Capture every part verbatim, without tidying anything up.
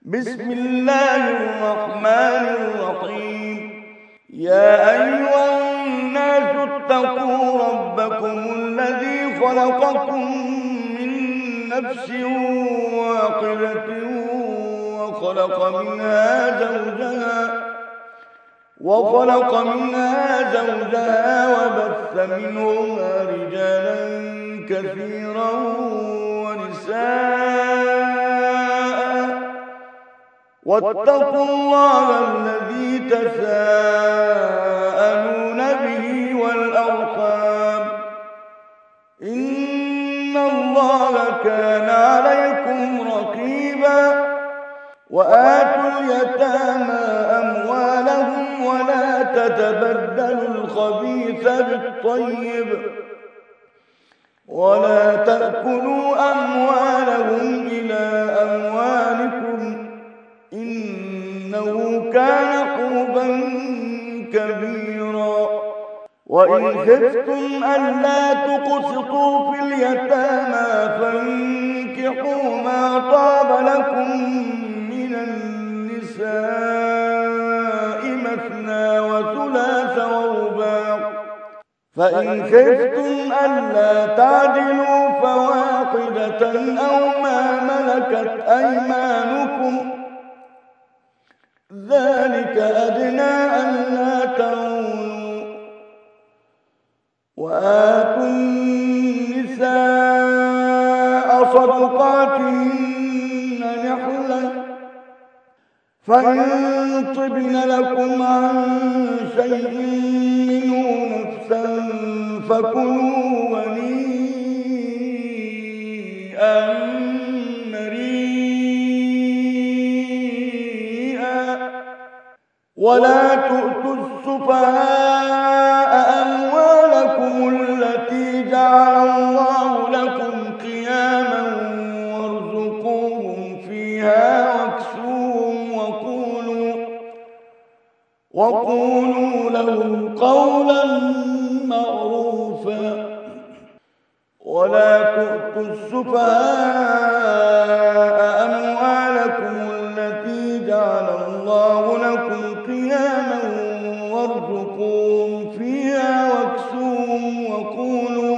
بسم الله الرحمن الرحيم. يا أيها الناس اتقوا ربكم الذي خلقكم من نفس واحدة وخلق منها زوجها وخلق منها زوجها وبث منهما رجالا كثيرا ونساء، واتقوا الله الذي تساءلون به والأرحام، إن الله كان عليكم رقيبا. وآتوا اليتامى أموالهم ولا تتبدلوا الخبيث بالطيب ولا تأكلوا أموالهم إلى أموالكم، إنه كان حوبا كبيرا. وإن خفتم ألا تقسطوا في اليتامى فانكحوا ما طاب لكم من النساء مثنى وثلاث ورباع، فإن خفتم ألا تعدلوا فواحدة أو ما ملكت أيمانكم، ذلك أدنى ألا تعولوا. وآتوا النساء صدقاتهن نحلة، فإن طبن لكم عن شيء منه نفسا فكلوا هنيئا مريئا. ولا تؤتوا السفهاء أموالكم التي جعل الله لكم قياما وارزقوهم فيها واكسوهم وقولوا, وقولوا لهم قولا معروفا. ولا تؤتوا السفهاء أموالكم التي جعل الله لكم قياما وارزقوهم فيها واكسوهم وقولوا,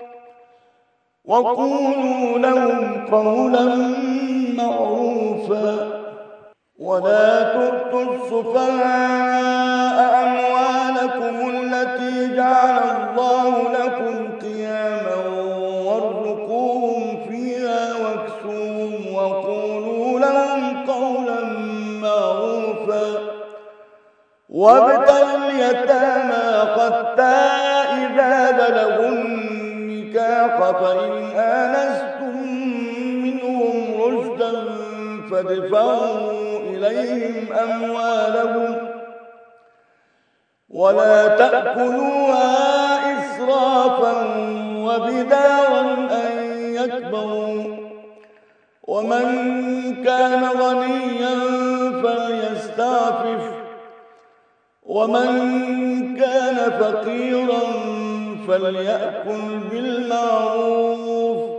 وقولوا لهم قولا معروفا. ولا تؤتوا السفهاء أموالكم التي جعل الله لكم قياما وارزقوهم فيها واكسوهم وقولوا لهم قولا معروفا. وابتلوا اليتامى حتى إذا بلغوا النكاح فإن آنستم منهم رشدا فادفعوا إليهم أموالهم ولا تأكلوها إسرافا وبدارا أن يكبروا. ومن كان غنيا فليستعفف، ومن كان فقيرا فليأكل بالمعروف.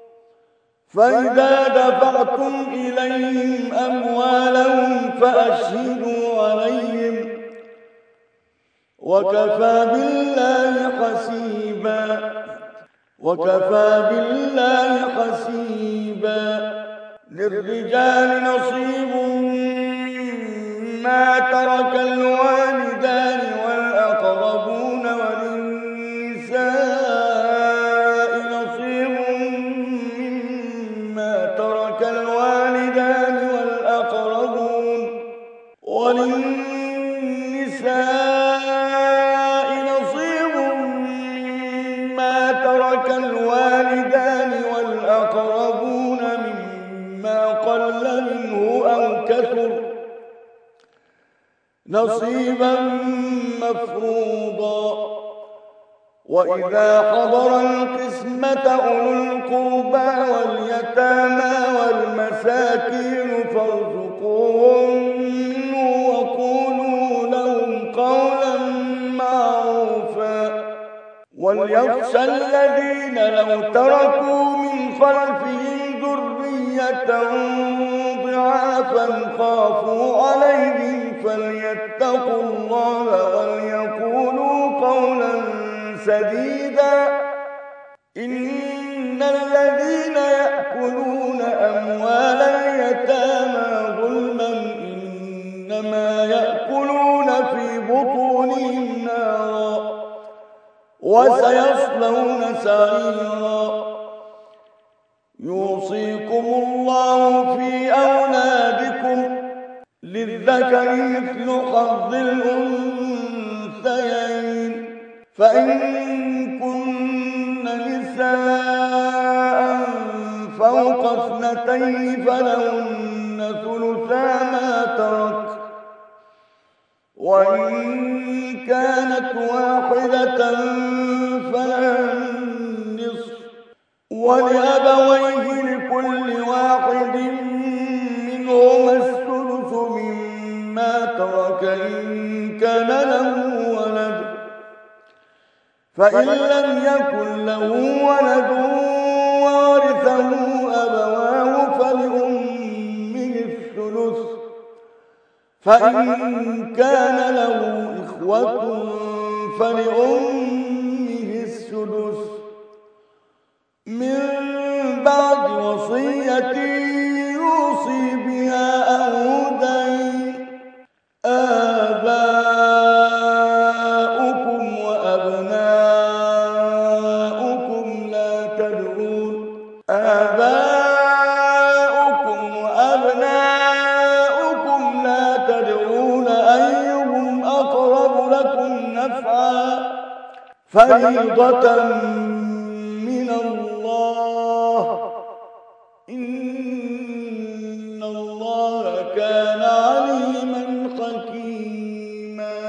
فإذا دفعتم إليهم أموالهم فأشهدوا عليهم، وكفى بالله حسيبا وكفى بالله حسيبا. للرجال نصيب مما ترك الوالدان والأقربون، وللنساء نصيب مما ترك الوالدان والأقربون وللنساء نصيب مما ترك الوالدان والأقربون مما قل منه أو كثر، نصيبا مفروضا. وإذا حضر القسمة أولو القربى واليتامى والمساكين فارزقوهم منه وقولوا لهم قولا معروفا. وليخشى الذين لو تركوا من خلفهم ذرية ضعافا خافوا عليهم فليتقوا الله وليقولوا قولا سديدا. إن الذين يأكلون أموال اليتامى ظلما إنما يأكلون في بطونهم نارا وسيصلون سعيرا. يوصيكم الله في أولادكم للذكر مثل حظ الأنثيين، فإن كن نساء فوق اثنتين فلهن ثلثا ما ترك، وإن كانت واحدة فلها النصف، ولأبويه لكل واحد منهما السدس مما ترك إن كان له ولد، فإن لم يكن له ولد وورثه أبواه فلأمه الثلث، فإن كان له إخوة فلأمه السدس من بعد وصية يوصي بها أو دين. آباؤكم وأبناؤكم لا تدرون آباؤكم وأبناؤكم لا تدرون أيهم أقرب لكم نفعا فريضة من الله، إن الله كان عليما حكيما.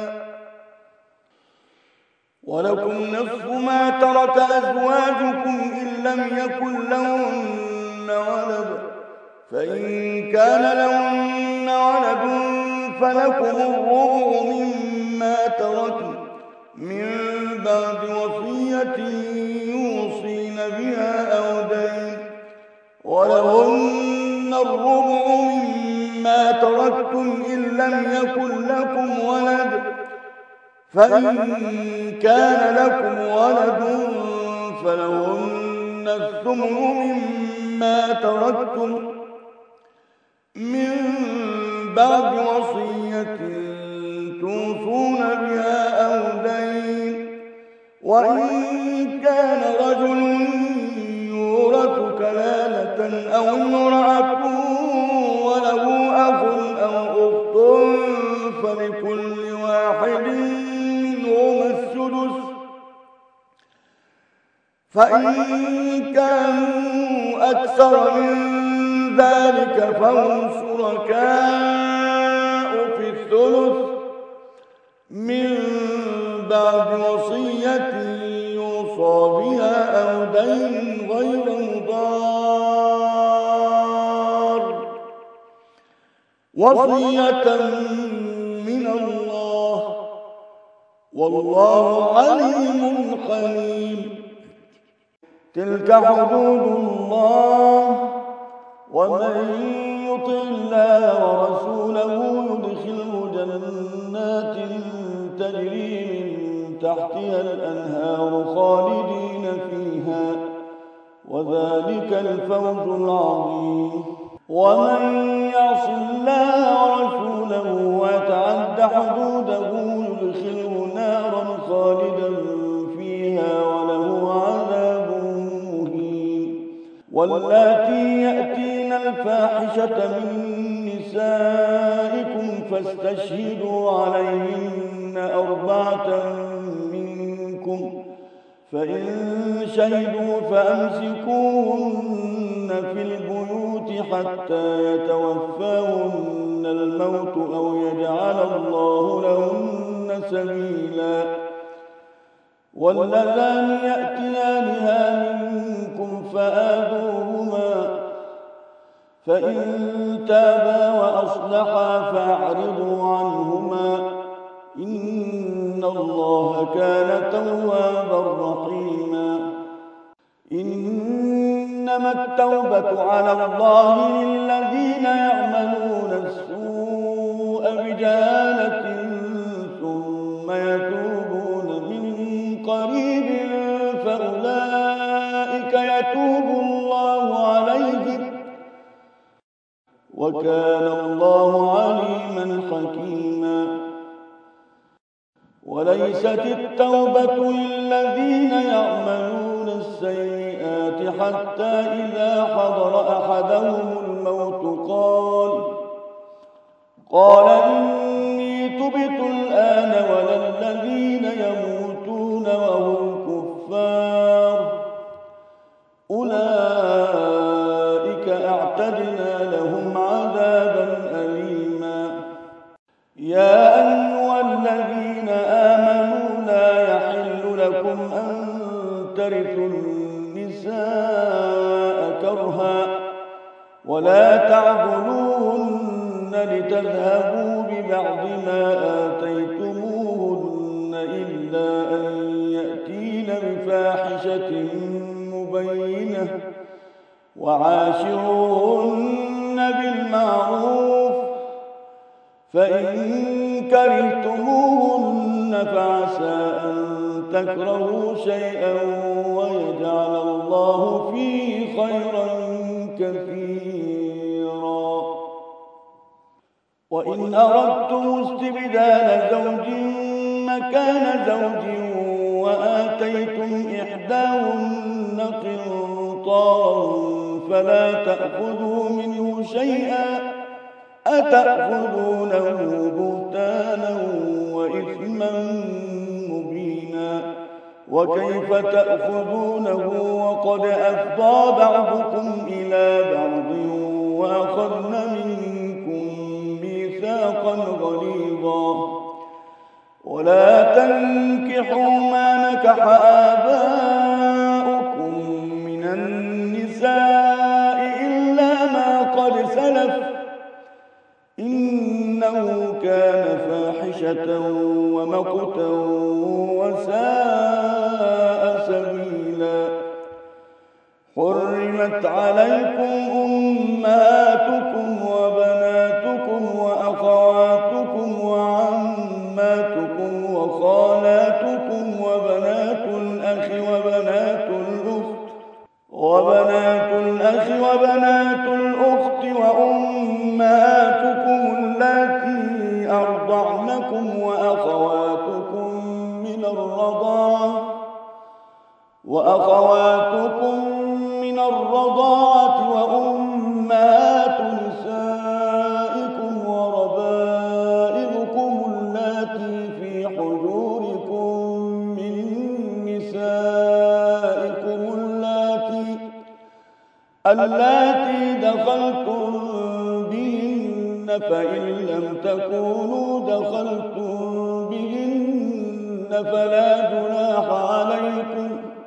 ولكم نصف ما ترك أزواجكم إن لم يكن لهن ولد، فإن كان لهن ولد فلكم الربع مما تركن من بعد وصية يوصين بها أو دين، ولهن الربع مما تركتم إن لم يكن لكم ولد، فإن كان لكم ولد فلهن الثمن مما تركتم من بعد وصية توصون بها أو دين. وإن كان رجل يورث كلالة أو امرأة وله أخ أو أخت فلكل واحد منهما السدس، فإن كانوا أكثر من ذلك فهم شركاء في الثلث من بعد وصية يوصى بها أو دين غير مضار، وصية من الله، والله عليم حليم. تلك حدود الله، ومن يطع الله ورسوله يدخله جنات تجري من تحتها الأنهار خالدين فيها، وذلك الفوز العظيم. ومن يعص الله ورسوله ويتعد حدوده يدخله نارا خالدا فيها وله عذاب مهين. واللاتي يأتين الفاحشة من نسائكم فاستشهدوا عليهن أربعة منكم، فإن شهدوا فأمسكوهن في البيوت حتى يتوفاهن الموت أو يجعل الله لهن سبيلا. واللذان يأتيانها منكم فآذوهما، فإن تابا وأصلحا فأعرضوا عنهما، إن الله كان توابا رحيما. إنما التوبة على الله للذين يعملون وكان الله عليما حكيما. وليست التوبة للذين يعملون السيئات حتى إذا حضر أحدهم الموت قال قال إني تبت الآن ولا الذين يموتون وهم كفار أولئك أعتدنا لهم عذابا أليما. يا أيها الذين آمنوا لا يحل لكم أن ترثوا النساء كرها ولا تعضلوهن لتذهبوا ببعض ما آتيتموهن إلا أن يأتين بفاحشة مبينة وعاشروهن بالمعروف فإن كرهتموهن فعسى أن تكرهوا شيئا ويجعل الله فيه خيرا كثيرا. وإن أردتم استبدال زوج مكان زوج وآتيتم إحداهن قنطارا فلا تأخذوا منه شيئا أتأخذونه بهتانا وإثما مبينا. وكيف تأخذونه وقد أفضى بعضكم إلى بعض وأخذن منكم ميثاقا غليظا. ولا تنكحوا ما نكح آباؤكم من النساء إلا ما قد سلف إنه كان فاحشة ومقتا وساء سبيلا. حرمت عليكم أمهاتكم وبناتكم وأخواتكم وعماتكم وخالاتكم وبنات الأخ وبنات الأخت وبنات الأخ وبنات الأخت وأمهاتكم اللاتي أرضعنكم وأخواتكم من الرضاعة وأخواتكم من الرضاعة وأمهات نسائكم وربائبكم اللاتي في حجوركم من نسائكم اللاتي اللاتي دخلتم بهن فإن لم تكونوا دخلتم بهن فلا جناح عليكم.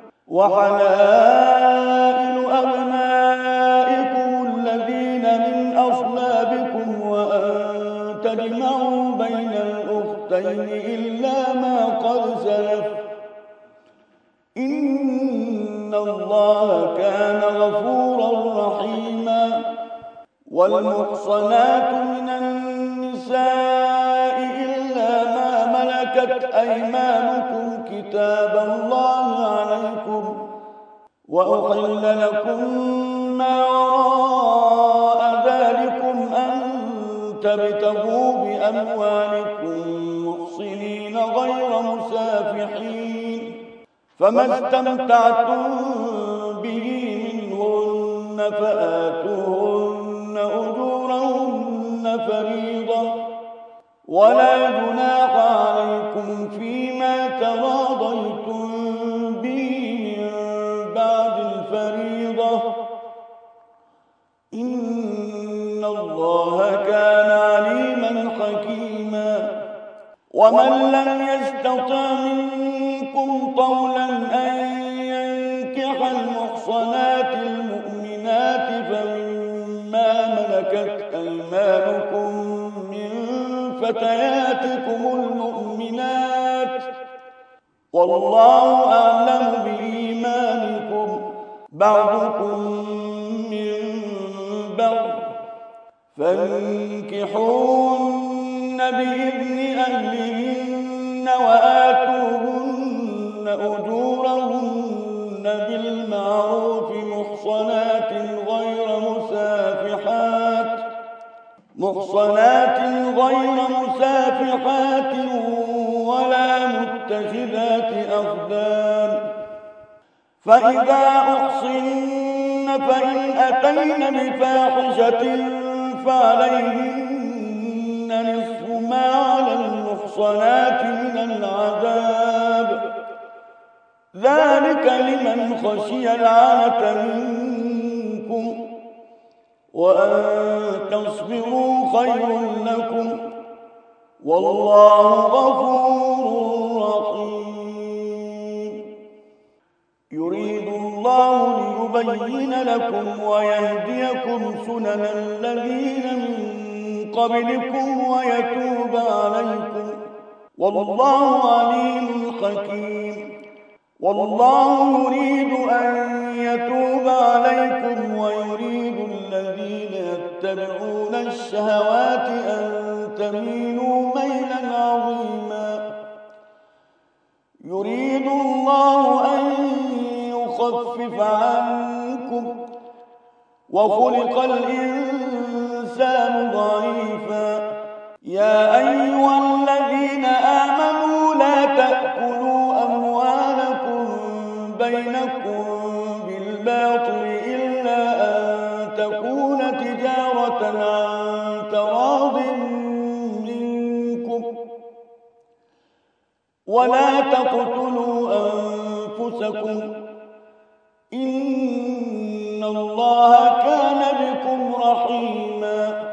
وحلائل أبنائكم الذين من أصلابكم وأن تجمعوا بين الأختين إلا ما قد سلف إن الله كان غفورا رحيما. والمحصنات من النساء إلا ما ملكت أيمانكم كتاب الله عليكم وأحل لكم ما وراء ذلكم أن تبتغوا بأموالكم محصنين غير مسافحين فما استمتعتم به منهن فآتوهن أجورهن فريضة ولا جناح عليكم فيما تراضيتم به من بعد الفريضة إن الله كان عليما حكيما. ومن لم يستطع منكم طولا أن ينكح المحصنات المؤمنات فمما ملكت أيمانكم من فتياتكم المؤمنات والله أعلم بإيمانكم بعضكم من بعض فانكحوهن بإذن أهلهن وآتوهن أجورهن بالمعروف محصنات غير مسافحات محصنات غير مسافحات ولا متخذات أخدان فإذا أحصن فإن أتين بفاحشة فعليهن نصف ما على المحصنات من العذاب ذلك لمن خشي العنة منكم وأن تصبروا خير لكم والله غفور رحيم يريد الله ليبين لكم ويهديكم سنن الذين من قبلكم ويتوب عليكم والله عليم حكيم والله يريد أن يتوب عليكم ويريد الذين يتبعون الشهوات أن تميلوا ميلا عظيما يريد الله أن يخفف عنكم وخلق الإنسان ضعيفا يا أيها الذين آمنوا لا تأكلوا أموالكم بينكم بالباطل إلا أن تكون تجارة عن تراض منكم ولا تقتلوا أنفسكم إن الله كان بكم رحيما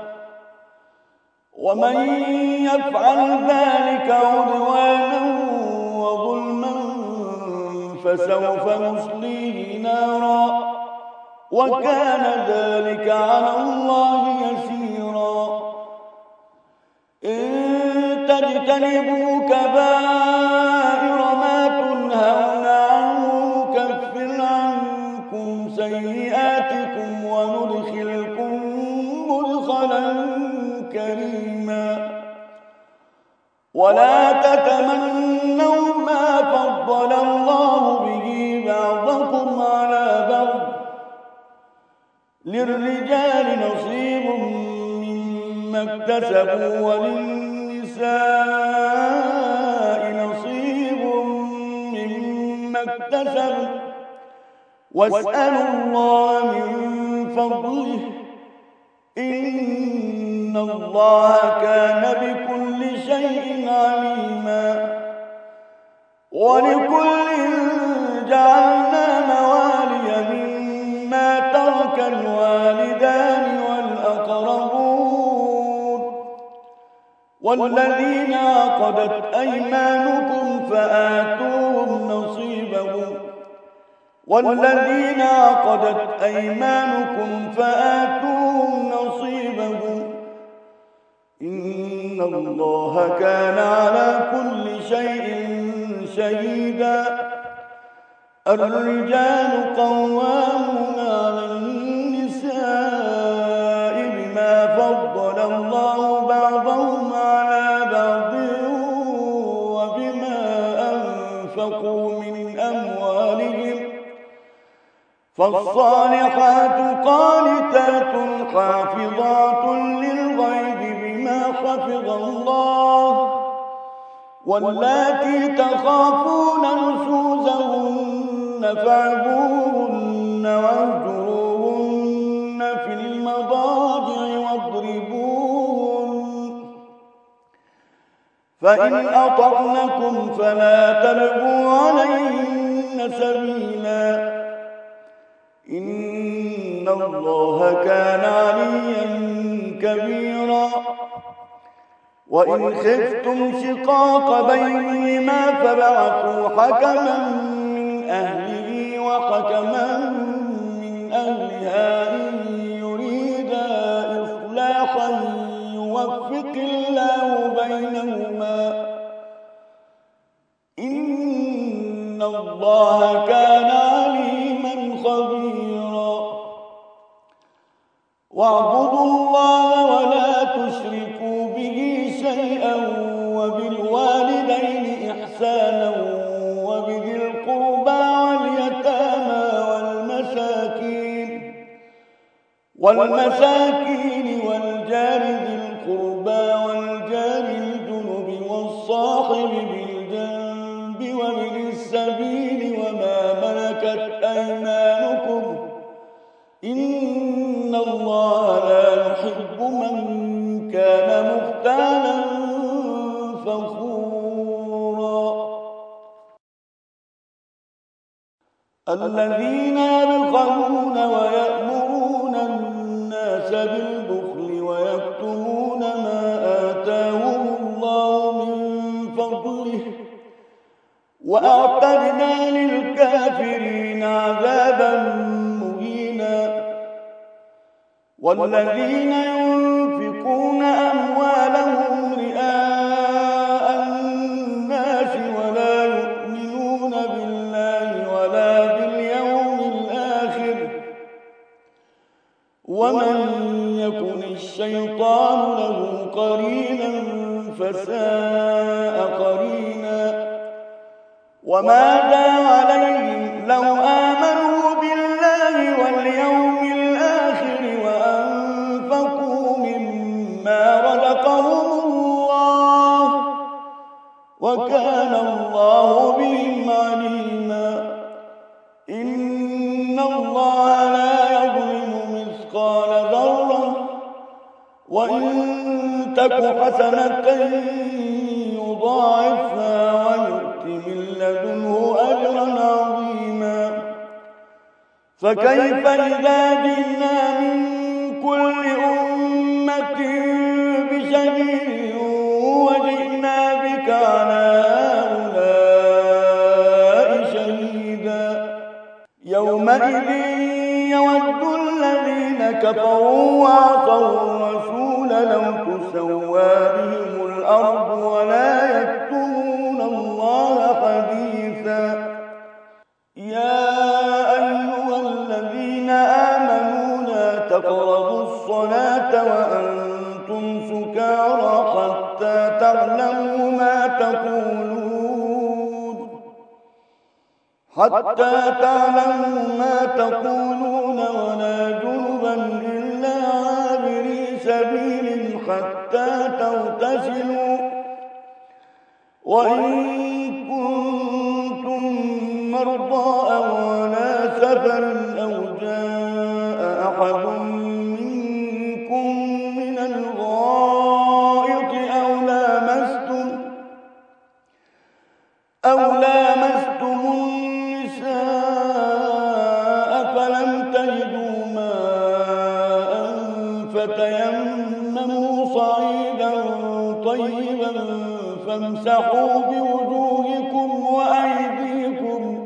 ومن يفعل ذلك عدوانا وظلما فسوف نصليه نارا وكان ذلك على الله يسيرا إن تجتنبوا كبائر ما تنهون عنه نكفر عنكم سيئاتكم وندخلكم مدخلا كريما ولا تتمنوا ما فضل الله به بعضكم على بعض للرجال نصيب مما اكتسبوا وللنساء نصيب مما اكتسبوا واسألوا الله من فضله إن الله كان بكل شيء عليما ولكل جعلنا موالي مما ترك الوالدان والأقربون والذين عقدت أيمانكم فآتوهم نصيبهم والذين عقدت أيمانكم فآتوهم نصيبهم إن الله كان على كل شيء شهيدا الرجال قوامون على النساء بما فضل الله بعضهم على بعض وبما أنفقوا من أموالهم فالصالحات قانتات حافظات للغيب بما حفظ الله واللاتي تخافون نشوزهن فاعظوهن واهجروهن في المضاجع واضربوهن فإن أطعنكم فلا تبغوا عليهن سبيلا إن الله كان عليا كبيرا وإن خفتم شقاق بينهما فبعثوا حكما من أهله وحكما من أهلها إن يريدا إصلاحا يوفق الله بينهما إن الله كان عليما خبيرا واعبدوا الله ولا تشركوا به شيئا وبالوالدين إحسانا وبذي القربى واليتامى والمساكين والمساكين والجار ذي الذين يبخلون ويأمرون الناس بالبخل ويكتمون ما آتاهم الله من فضله وأعتدنا للكافرين عذابا مهينا والذين ينفقون أموالهم رئاء الناس ولا يؤمنون بالله ولا باليوم الآخر ومن يكن الشيطان له قرينا فساء قرينا وماذا عليهم لو آمنوا بالله واليوم الآخر وأنفقوا مما رزقهم الله وكان الله بهم عليما إن الله لا يظلم مثقال ذرة وإن تك حسنة يضاعفها ويؤت من لدنه أجرا عظيما فكيف إذا جئنا من كل أمة بشهيد وجئنا بك على هؤلاء شهيدا يومئذ يود الذين كفروا وعصوا الرسول لو تسوى بهم الأرض ولا يكتمون الله حديثا يا أيها الذين آمنوا لا تقربوا الصلاة وأنتم سكارى حتى تعلموا ما تقولون حتى تعلموا ما تقولون ولا جنبا إلا عابري سبيل حتى تغتسلوا وإن كنتم مرضى أو على سفر أو جاء أحد منكم من الغائط أو لامستم أو لامستم النساء فلم تجدوا ماء فتيمموا صعيدا طيبا فامسحوا بوجوهكم وأيديكم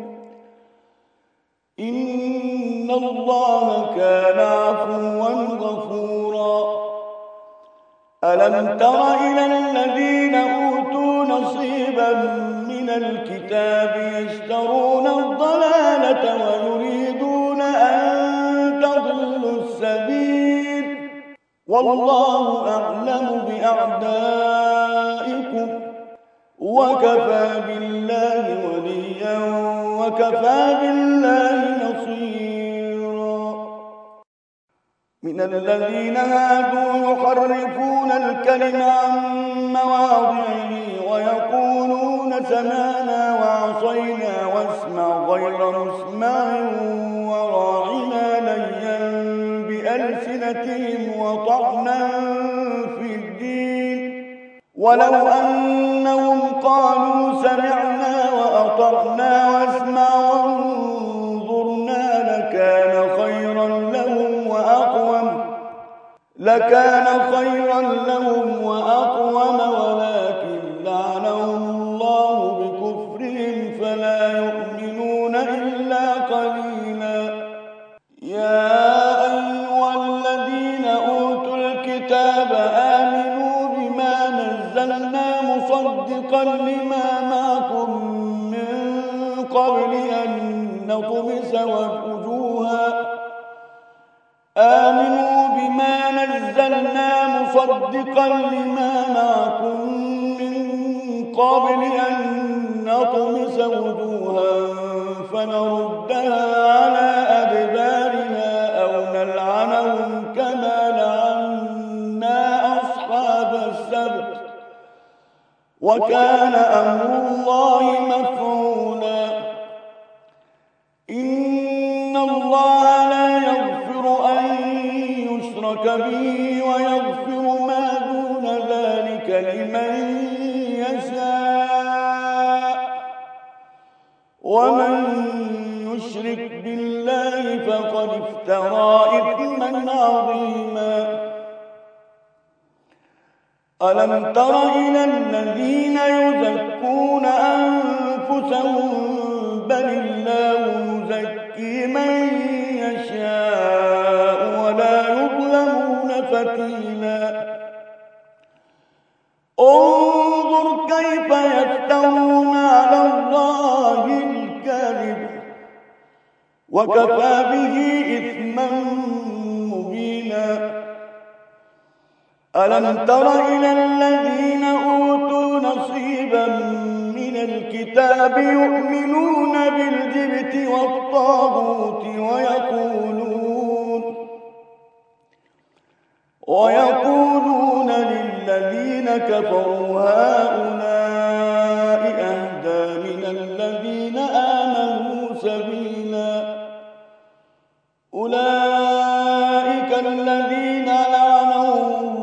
إن الله كان عفوا غفورا ألم تر إلى الذين أوتوا نصيبا من الكتاب يشترون الضلالة ويريدون أن تضلوا السبيل والله أعلم بأعدائكم وكفى بالله وليا وكفى بالله نصيرا من الذين هادوا يحرفون الكلم عن مواضعه ويقولون سمعنا وعصينا واسمع غير مسمع وراعنا ليا بألسنتهم وطعنا في الدين ولو أنهم قالوا سمعنا وأطعنا واسمع وانظرنا لكان خيرا لهم وأقوم لكان خيرا لهم وأقوم ولكن لعنهم الله بكفرهم فلا يؤمنون إلا قليلا يا أيها الذين أوتوا الكتاب آمنوا بما نزلنا مصدقا لما معكم من قبل أن نطمس وجوها آمنوا بما نزلنا مصدقا لما معكم من قبل أن نطمس وجوها فنردها على أدبارها أو نلعنهم كما لعنا أصحاب السبت وكان أمر الله مفعولا إن الله لا يغفر أن يشرك به ويغفر ما دون ذلك لمن يشاء ومن يشرك افترى إثما عظيما. ألم تر إلى الذين يزكون أنفسهم بل الله يزكي من يشاء ولا يظلمون فتيلا. انظر كيف يفترون على الله الكذب وكفى به إثما مبينا. ألم تر إلى الذين أوتوا نصيبا من الكتاب يؤمنون بالجبت والطاغوت ويقولون ويقولون للذين كفروا هؤلاء أهدى من الذين آمنوا سبيلا. أولئك الذين لعنهم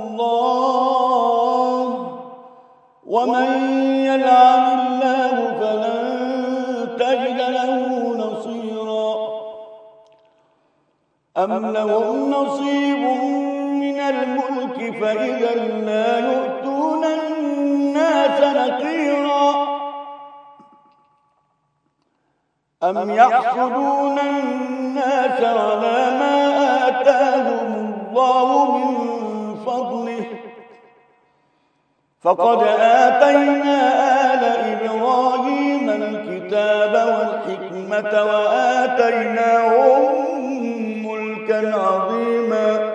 الله ومن يلعن الله فلن تجد له نصيرا. أم لهم نصيب من الملك فإذا لا يؤتون الناس نقيرا. أم يحسدون الناس على ما آتاهم الله من فضله فقد آتينا آل إبراهيم الكتاب والحكمة وآتيناهم ملكا عظيما.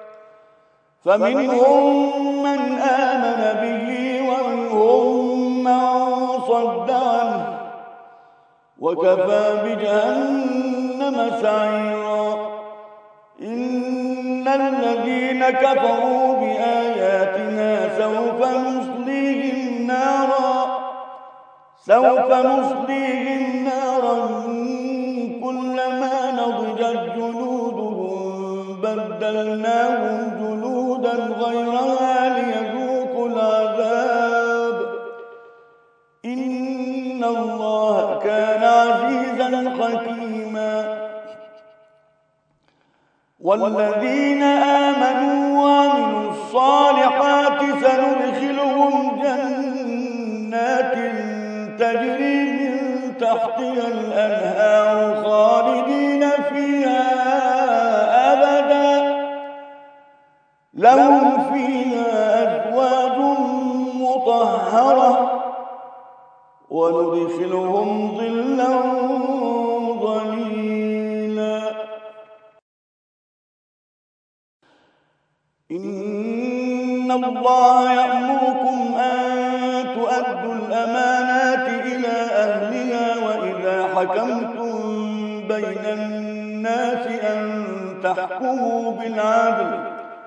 فمنهم من آمن به ومنهم من صد عنه وكفى بجهنم سعيرا. إن الذين كفروا بآياتنا سوف نصليهم نارا سوف نصليهم نارا كلما نضجت جلودهم بدلناهم جلودا غيرها ليذوقوا العذاب. إن الله كان عزيزا حكيما. والذين آمنوا وعملوا الصالحات سندخلهم جنات تجري من تحتها الأنهار خالدين فيها أبدا لهم فيها أزواج مطهرة وندخلهم ظلا ظليلا. إن الله يأمركم أن تؤدوا الأمانات إلى أهلها وإذا حكمتم بين الناس أن تحكموا بالعدل.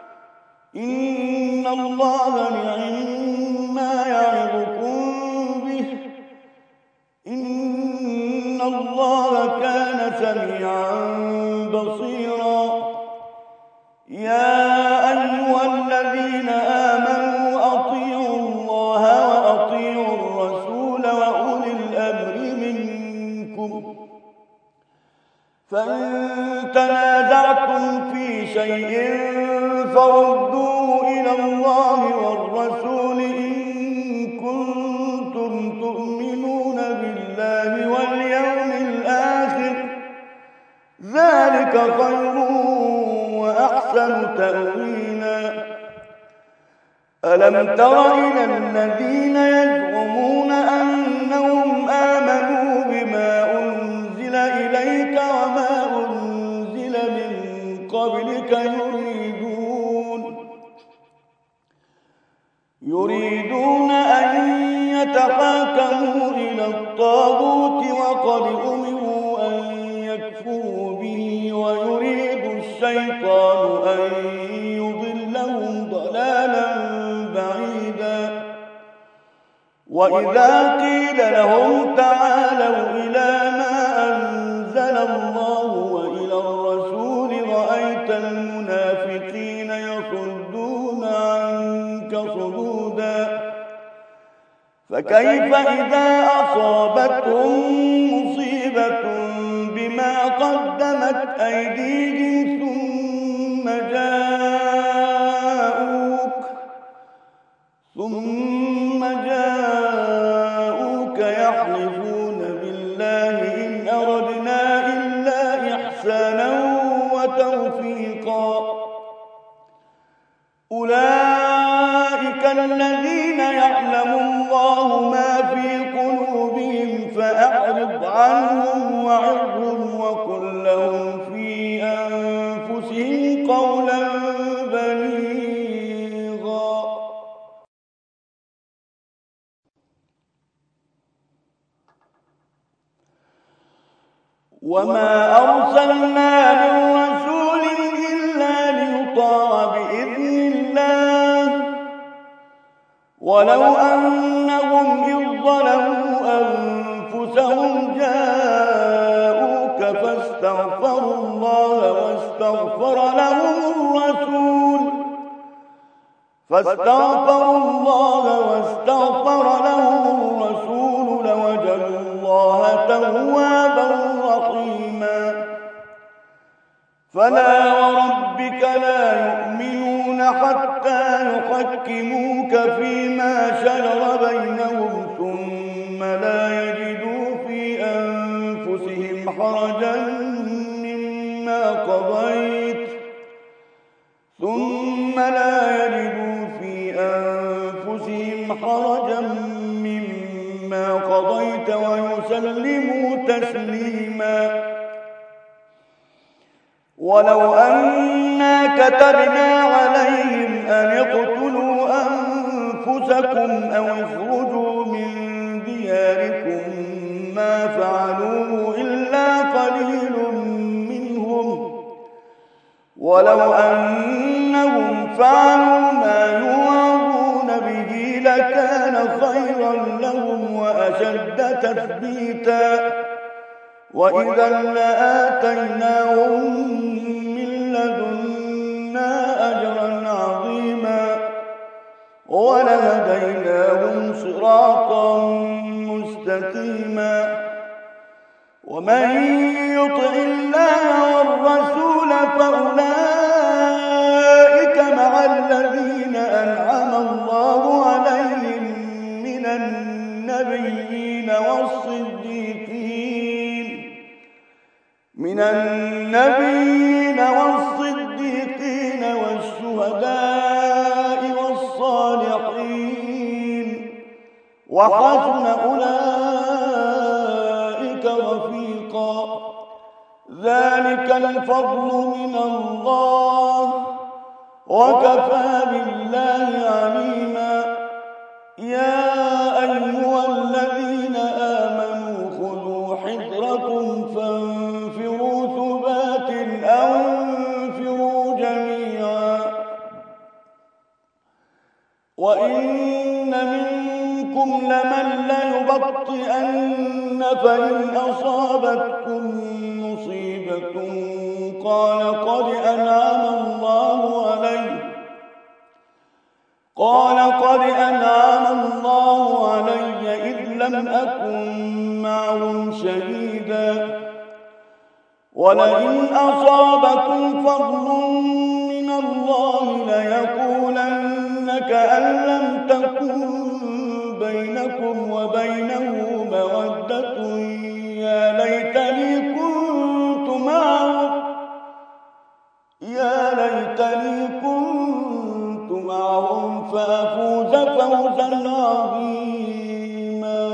إن الله نعم يعظكم به إن الله كان سميعا بصيرا. يا أيها الذين آمنوا أطيعوا الله وأطيعوا الرسول وأولي الأمر منكم. فإن تنازعتم في شيء فردوه إلى الله والرسول إن كنتم تؤمنون بالله واليوم الآخر ذلك خير وأحسن تأويلا. ألم تر إلى الذين يزعمون أنهم آمنوا بما أنزل إليك وما أنزل من قبلك يريدون يريدون أن يتحاكموا إلى الطاغوت وقد أمروا أن يكفروا به ويريد الشيطان أن يضلهم ضلالا بعيدا. وإذا قيل لهم تعالوا إلى ما أنزل الله وإلى الرسول رأيت المنافقين يصدون عنك صدودا. فكيف إذا أصابتهم مصيبة بما قدمت قدمت أيديهم ثم جاءوك ثم جاءوك يحلفون بالله إن أردنا إلا إحسانا وتوفيقا أولئك الذين يعلم الله ما في قلوبهم فأعرض عنهم وعظهم وقل لهم في أنفسهم قولا بليغا. وما أرسلنا من رسول إلا ليطاع بإذن الله ولو أنهم إذ ظلموا أنفسهم جاءوك فاستغفروا الله واستغفر لهم الرسول فاستغفروا الله واستغفر لهم الرسول لوجدوا الله توابا رحيما. فلا وربك لا يؤمنون حتى يحكموك فيما شجر بينهم ثم لا يجدوا في أنفسهم حرجا مما قضيت ثم لا يجدوا في أنفسهم حرجا مما قضيت ويسلموا تسليما. ولو أنا كتبنا عليهم أن اقتلوا أنفسكم أو اخرجوا من دياركم ما فعلوه إلا قليل منهم ولو أنهم فعلوا ما يوعظون به لكان خيرا لهم وأشد تثبيتا وإذا لآتيناهم من لدنا أجرا عظيما ولهديناهم صراطا مستقيما. ومن يطع الله والرسول فأولئك مع الذين أنعم الله عليهم من النبيين والصديقين من النبيين والصديقين والشهداء والصالحين وحسن أولئك رفيقا. ذلك الفضل من الله وكفى بالله عليما. يا أيها الذين آمنوا خذوا حذركم فانفروا ثبات أو انفروا جميعا. وإن منكم لمن ليبطئن فإن أصابتكم مصيبة قال قد أنعم الله علي قال قد أنعم الله علي إذ لم أكن معهم شهيدا. ولئن أصابكم فضل من الله ليقولن كأن لم تكن بينكم وبينه مودة يا ليتني كنت معهم يا ليتني كنت معهم فأفوز فوزا عظيما.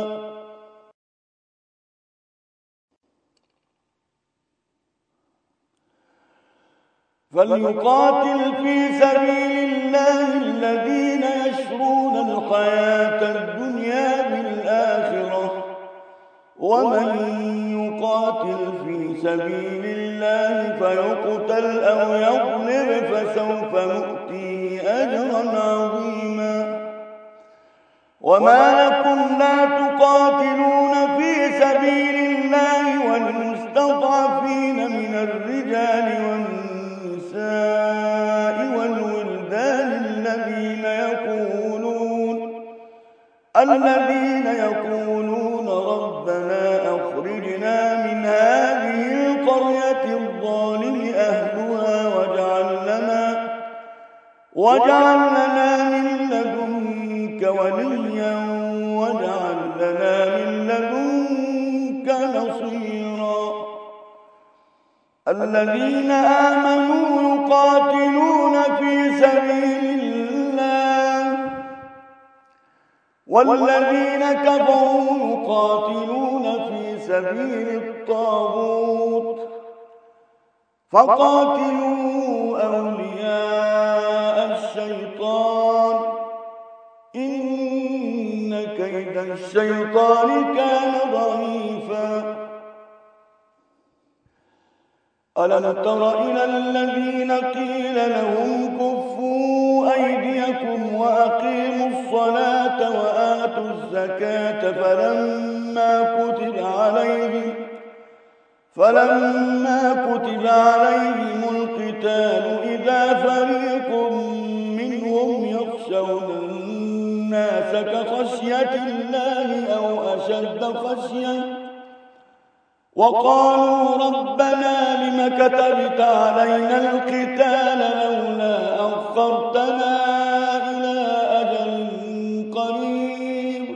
فليقاتل في سبيل الله الذين يشرون الحياة الدنيا بالآخرة ومن يقاتل في سبيل الله فيقتل أو يغلب فسوف نؤتيه أجرا عظيما. وما لكم لا تقاتلون في سبيل الله والمستضعفين من الرجال والنساء والولدان الذين يقولون الذين يقولون ربنا أخرجنا من هذه القرية للظالم أهلها واجعل لنا, واجعل لنا من لدنك وليا واجعل لنا من لدنك نصيرا. الذين آمنوا يقاتلون في سبيل الله والذين كفروا يقاتلون في سبيل الطاغوت فقاتلوا أولياء الشيطان إن كيد الشيطان كان ضعيفا. ألم تر إلى الذين قيل لهم كفوا أيديكم وأقيموا الصلاة وآتوا الزكاة فلما كتب عليهم فلما كتب عليهم القتال إذا فريق منهم يخشون الناس كخشية الله أو أشد خشية وقالوا ربنا لم كتبت علينا القتال لولا أخرتنا إلى أجل قريب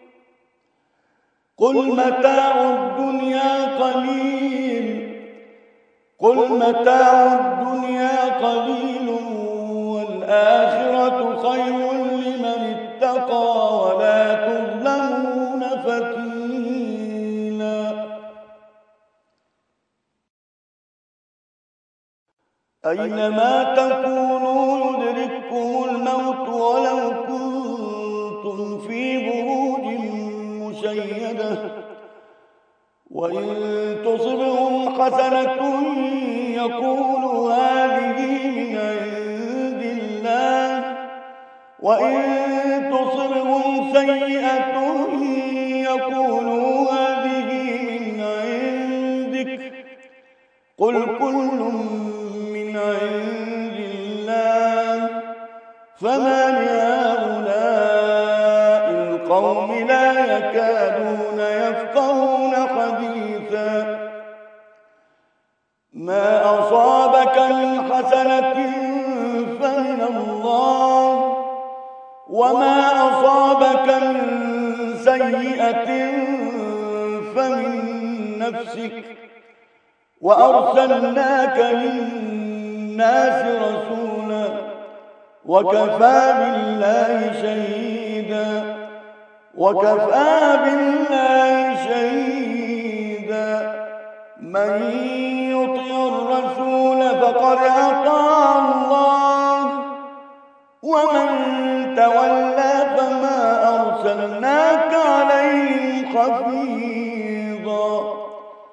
قل متاع الدنيا قليل قل متاع الدنيا قليل والآخرة خير لمن اتقى ولا تظلمون فتيلا. أينما تكونوا يدرككم الموت ولو كنتم في بروج مشيدة وإن تصبهم حسنة يقولوا هذه من عند الله وإن تصبهم سيئة يقولوا هذه من عندك قل كل من عند الله فما لهؤلاء القوم لا يكادون يفقهون حديثا. ما أصابك من حسنة فمن الله وما أصابك من سيئة فمن نفسك وأرسلناك للناس رسولا وكفى بالله شهيدا وكفى بالله شهيدا. من يطع الرسول فقد أطاع الله ومن تولى فما أرسلناك عليهم حفيظا.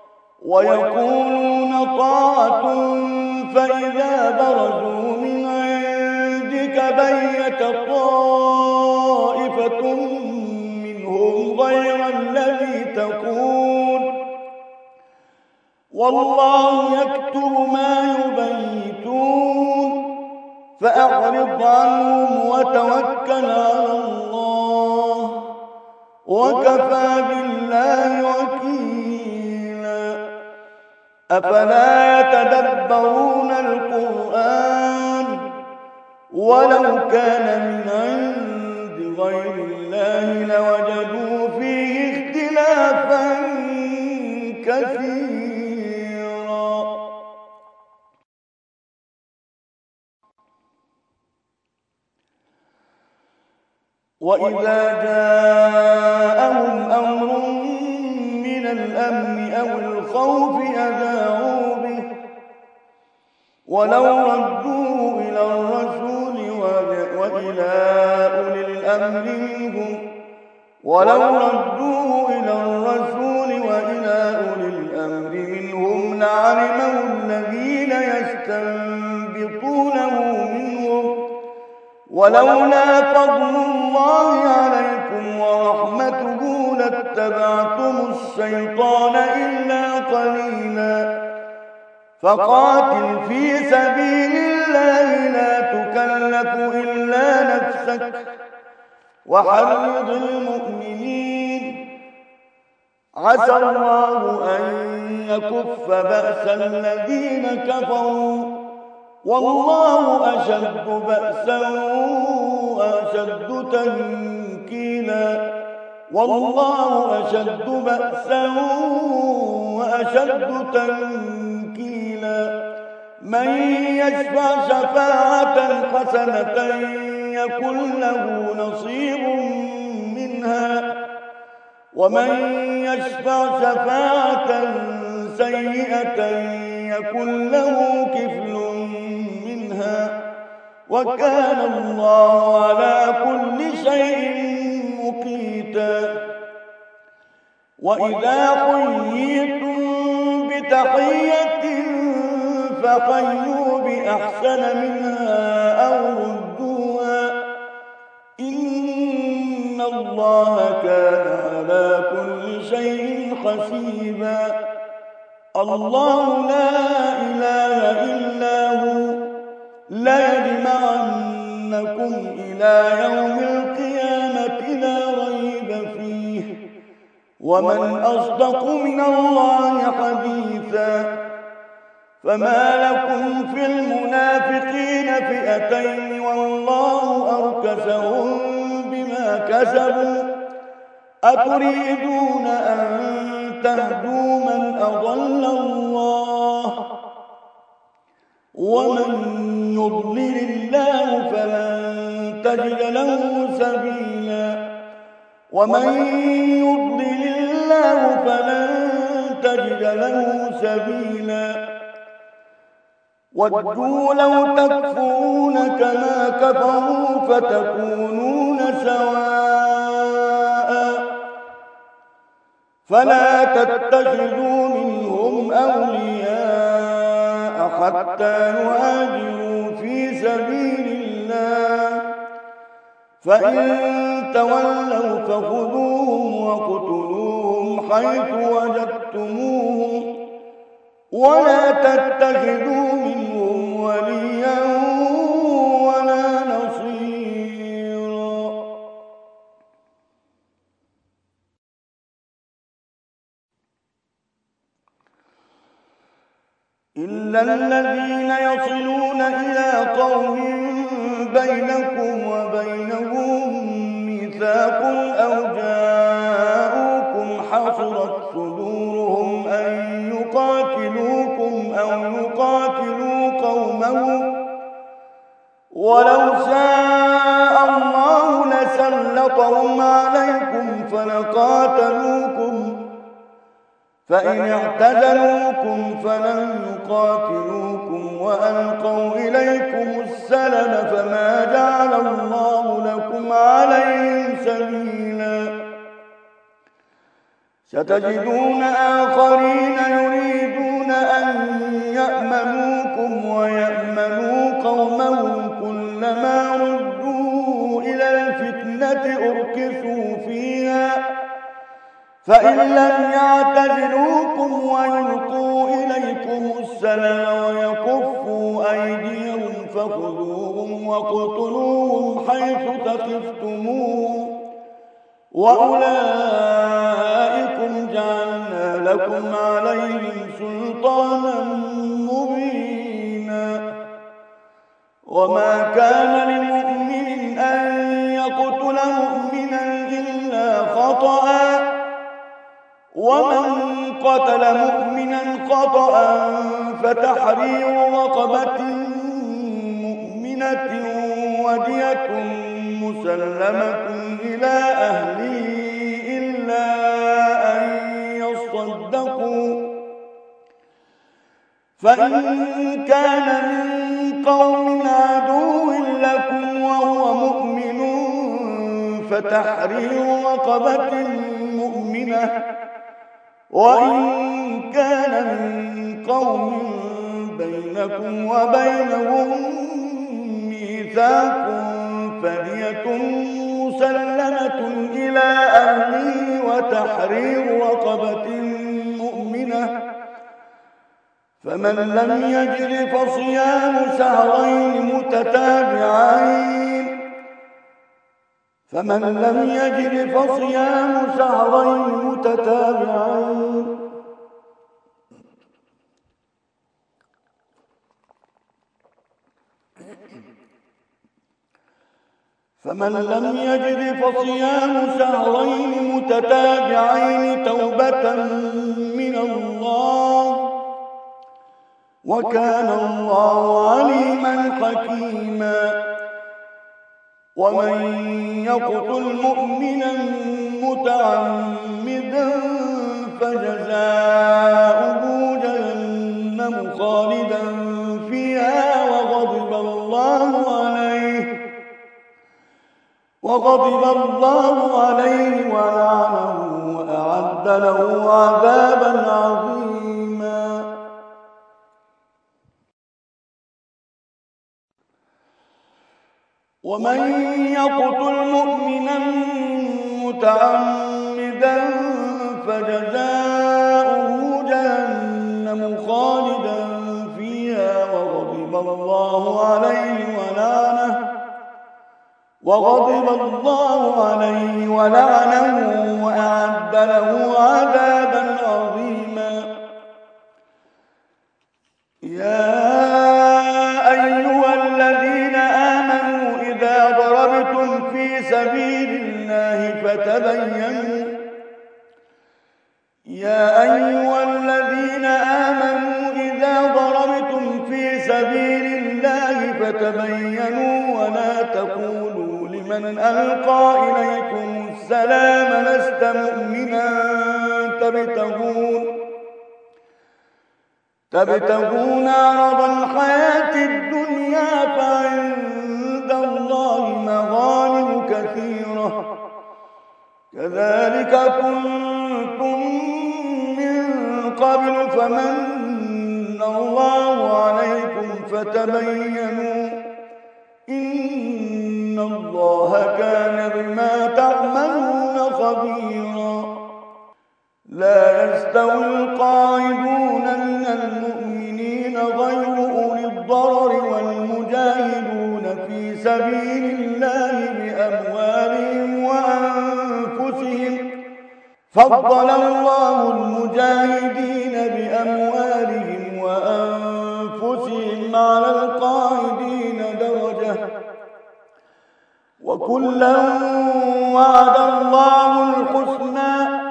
ويقولون طاعة فإذا برزوا من عندك بيت طائفة منهم غير الذي تقول والله يكتب ما يبيتون فأعرض عنهم وتوكل على الله وكفى بالله وكيلا. أفلا يتدبرون القرآن ولو كان من عند غير الله لوجدوا فيه اختلافا كثيرا. وإذا جاءهم أمر من الأمن أو الخوف أذاعوا به ولو ردوه إلى الرسول وإلى أولي الأمر منهم ولو ردوه إلى الرسول وإلى أولي الأمر منهم لعلمه الذين يستنبطونه منهم ولولا فضل الله عليكم ورحمته لاتبعتم الشيطان إلا قليلا. فقاتل في سبيل الله لا تكلف إلا نفسك وحرض المؤمنين عسى الله أن يكف بأس الذين كفروا والله أشد بأسا وأشد تنكيلا والله أشد بأسا وأشد تنكيلا من يشفع شفاعة حسنة يكن له نصيب منها ومن يشفع شفاعة سيئة يكن له كفل منها وكان الله على كل شيء مقيتا وإذا حييتم بتحية فحيوا بأحسن منها أو ردوها إن الله كان على كل شيء حسيبا الله لا إله إلا هو لا يجمعنكم إلى يوم القيامة لا ريب فيه ومن أصدق من الله حديثا فما لكم في المنافقين فئتين والله أركسهم بما كسبوا أتريدون أن تهدوا من أضل الله ومن يضلل الله فلن تجد له سبيلا ومن يضلل الله فلن تجد له سبيلا ودوا لو تكفرون كما كفروا فتكونون سواء فلا تتخذوا منهم أولياء حتى يهاجروا في سبيل الله فإن تولوا فخذوهم وقتلوهم حيث وجدتموهم ولا تتخذوا منهم وليا ولا نصيرا إلا الذين يصلون إلى قوم بينكم وبينهم ميثاق أو جاءوكم حصرت صدورهم أن يقاتلوكم أو يقاتلوا قومهم ولو شاء الله لسلطهم عليكم فلقاتلوكم فإن اعتزلوكم فلم يقاتلوكم وألقوا إليكم السلم فما جعل الله لكم عليهم سبيلا ستجدون آخرين يريدون أن يأمنوكم ويأمنوا قومهم كلما ردوا إلى الفتنة أركسوا فيها فإن لم يعتزلوكم ويلقوا إليكم السلام ويكفوا أيديهم فخذوهم وقتلوهم حيث ثقفتموهم وأولئكم جعلنا لكم عليهم سلطانا مبينا وما كان لمؤمن أن يقتل مؤمنا إلا خطأ ومن قتل مؤمنا خطأ فتحرير رقبة مؤمنة ودية مسلمة إلى أهله إلا أن يصدقوا فإن كان من قوم عدو لكم وهو مؤمن فتحرير رقبة مؤمنة وإن كان من قوم بينكم وبينهم ميثاق فدية مسلمة إلى أهله وتحرير رقبة مؤمنة فمن لم يجد فصيام شهرين متتابعين فمن لم يجد فصيام شهرين متتابعين فمن لم يجد فصيام شهرين متتابعين توبة من الله وكان الله عليما حكيما. ومن يقتل مؤمنا متعمدا فجزاؤه جهنم خالدا فيها وغضب الله عليه وغضب الله عليه ولعنه وأعد له عذابا عظيما. ومن يقتل مؤمنا متعمدا فجزاؤه جهنم خالدا فيها وغضب الله عليه ولعنه وغضب الله عليه ولعنه وأعد له عذابا عظيما. يا أيها الذين آمنوا إذا ضربتم في سبيل الله فتبينوا يا أيها الذين آمنوا إذا ضربتم في سبيل الله فتبينوا ولا تقولوا لمن ألقى إليكم السلام لست مؤمنا تبتغون تبتغون عرض الحياة الدنيا فعند الله مغانم كثيرة كذلك كنتم من قبل فمن الله عليكم فتبينوا إن الله كان بما تعملون خبيرا. لا يستوي القاعدون من المؤمنين غير أولي الضرر والمجاهدون في سبيل الله بأموالهم وأنفسهم فضل الله المجاهدين بأموالهم وأنفسهم على القاعدين درجة وكلا وعد الله الحسنى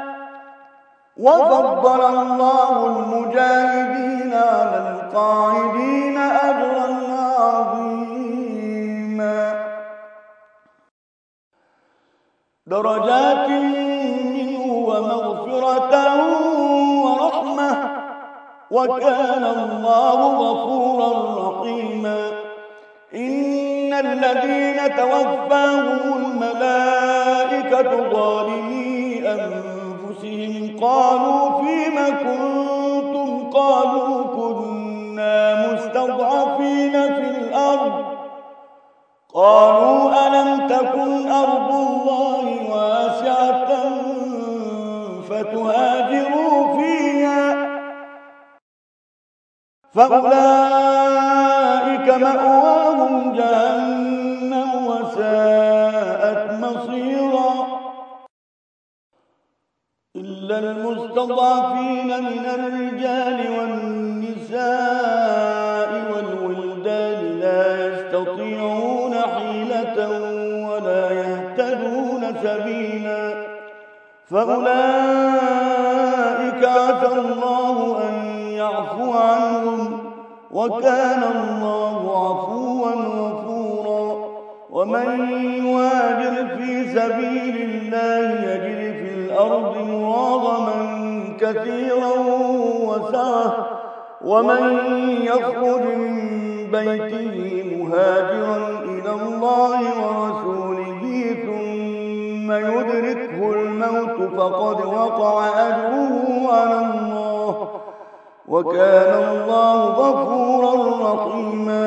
وفضل الله المجاهدين على القاعدين أجرا عظيما. درجات منه ومغفرة ورحمة وكان الله غفورا رحيما. إن الذين توفاهم الملائكة ظالمي أنفسهم قالوا فيم كنتم قالوا كنا مستضعفين في الأرض قالوا ألم تكن أرض الله واسعة فتهاجروا فيها فأولئك مأواهم جهنم وساءت مصيرا. إلا المستضعفين من الرجال والنساء والولدان لا يستطيعون حيلة ولا يهتدون سبيلا فأولئك عسى الله أن يعفو عنهم وكان الله عفوا غفورا. ومن يهاجر في سبيل الله يجد في الأرض مراغما كثيرا وسعة ومن يخرج من بيته مهاجرا إلى الله ورسوله ثم يدركه الموت فقد وقع أجره على الله وكان الله غفورا رحيما.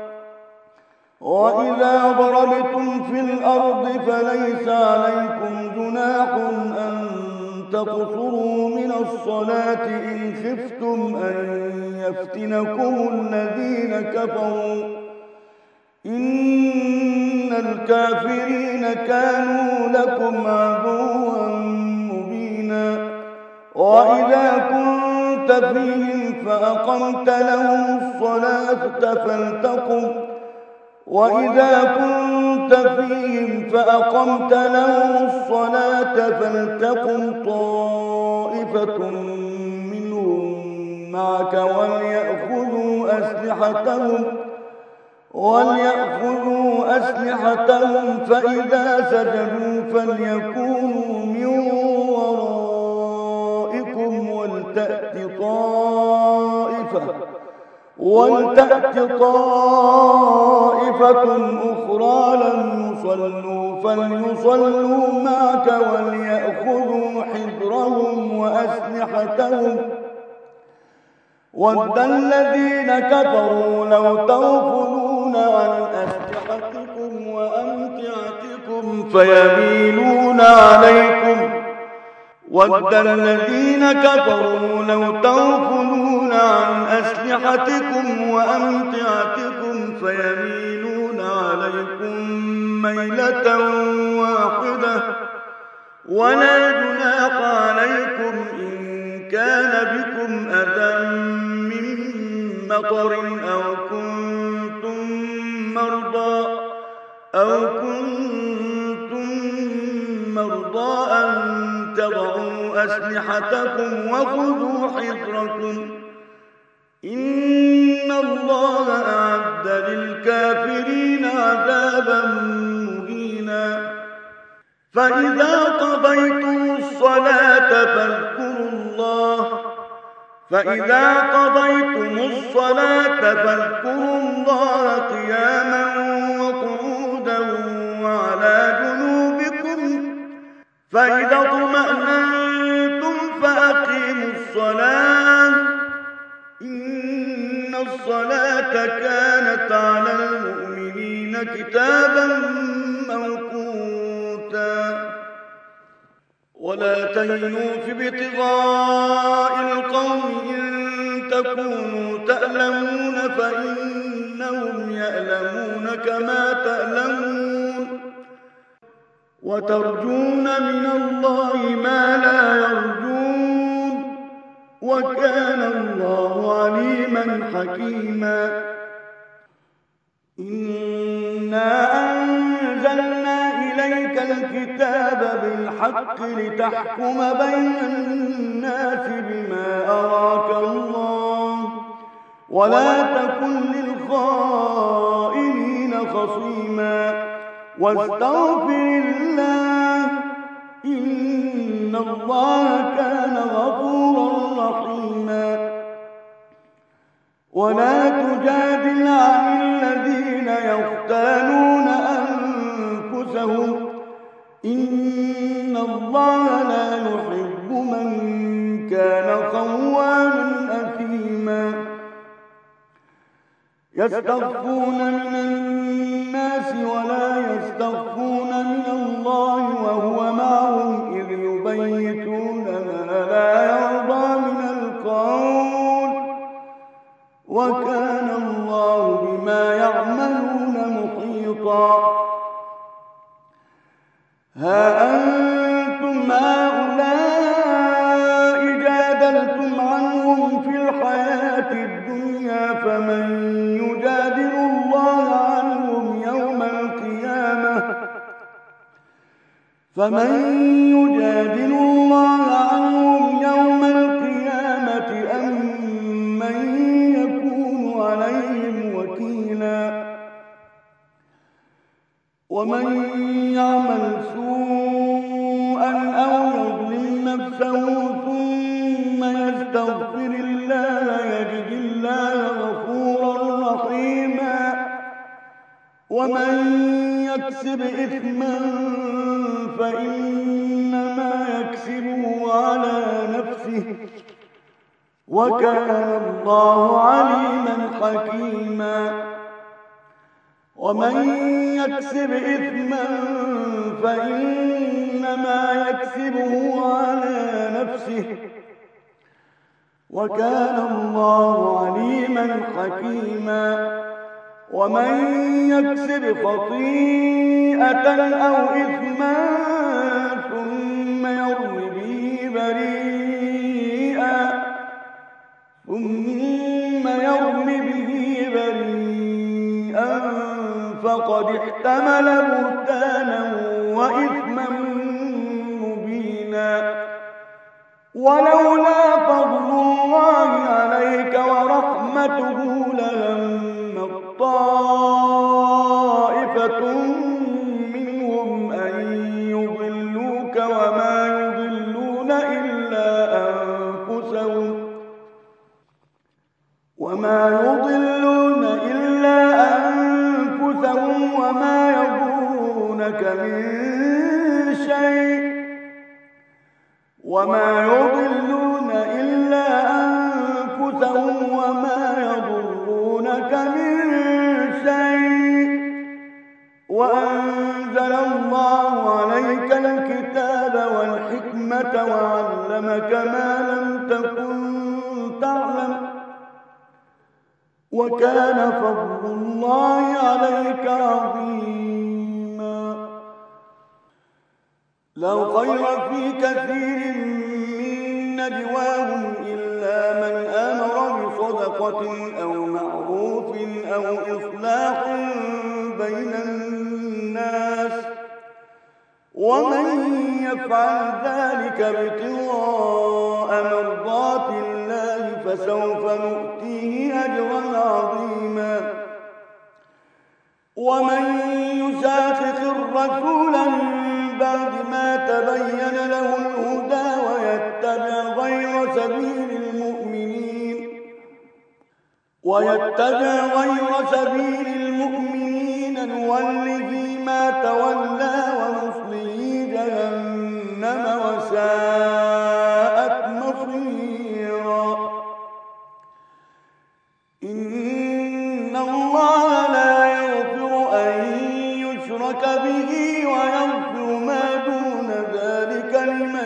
وإذا ضربتم في الأرض فليس عليكم جناح أن تقصروا من الصلاة إن خفتم أن يفتنكم الذين كفروا إن الكافرين كانوا لكم عدوا مبينا وإذا كنت فيهم فأقمت لهم الصلاة فلتقم وإذا كنت فيهم فأقمت لهم الصلاة فلتقم طائفة منهم معك وليأخذوا أسلحتهم وليأخذوا أسلحتهم فإذا سجدوا فليكونوا من ورائكم ولتأت طائفة ولتأت طائفة أخرى لم يصلوا فليصلوا معك وليأخذوا حذرهم وأسلحتهم ود الذين كفروا لو تغفلون عن أسلحتكم وأمتعتكم فيميلون عليكم ود الذين كفروا لو تغفلون عن أسلحتكم وأمتعتكم فيميلون عليكم ميلة واحدة ولا جناح عليكم إن كان بكم أذى من مطر أو كنتم مرضى أو كنتم مرضى أن تضعوا أسلحتكم وخذوا حذركم إن الله أعد للكافرين عذابا مهينا فإذا قضيتم الصلاة فاذكروا الله فإذا قضيتم الصلاة فاذكروا الله قياما وقعودا وعلى جنوبكم فإذا اطمأننتم فأقيموا الصلاة إن الصلاة كانت على المؤمنين كتابا موقوتا ولا تهنوا في ابتغاء القوم إن تكونوا تألمون فإنهم يألمون كما تألمون وترجون من الله ما لا يرجون وكان الله عليما حكيما إنا أنزلنا إليك الكتاب بالحق لتحكم بين الناس بما أراك الله ولا تكن للخائنين خصيما واستغفر الله إن الله كان غفورا رحيما ولا تجادل عن الذين يختانون أنفسهم إن الله لا يحب من كان خوانا أثيما يستخفون من الناس ولا يستخفون من الله وهو معهم إذ يبيتون ما لا يرضى من القول وكان الله بما يعملون محيطا ها أنتم هؤلاء جادلتم عنهم في الحياة الدنيا فمن يجادل الله عنهم يوم القيامة فمن يجادل الله عنهم يوم القيامة أم من يكون عليهم وكيلا ومن يعمل سوءا أو يظلم نفسه ثم يستغفر الله يجد الله غفورا رحيما ومن يكسب إثما فإنما يكسبه على نفسه وكان الله عليما حكيما ومن يكسب إثما فإنما يكسبه على نفسه وكان الله عليما حكيما ومن يكسب خطيئة أو إثما ثم يرم به بريئا ثم يرم به بريئا فقد احتمل بهتانا وإثما مبينا. ولولا فضل الله عليك ورحمته لهم طائفة منهم أن يضلوك وما يضلون إلا أنفسهم وما يضلون إلا أنفسهم وما يضرونك من شيء وما يضلون إلا أنفسهم وما يضرونك من شيء وأنزل الله عليك الكتاب والحكمة وعلمك ما لم تكن تعلم وكان فضل الله عليك عظيما. لا خير في كثير من نجواهم إلا من آمر بصدقة أو معروف أو إصلاح بين الناس ومن يفعل ذلك ابتغاء مرضات الله فسوف نؤتيه أجرا عظيما. ومن يشاقق الرسول من بعد ما تبين له الهدى ويتبع غير سبيل المؤمنين ويتبع غير سبيل المؤمنين نوله ما تولى ونصله جهنم وساءت مصيرا. إن الله لا يغفر أن يشرك به ويغفر ما دون ذلك لمن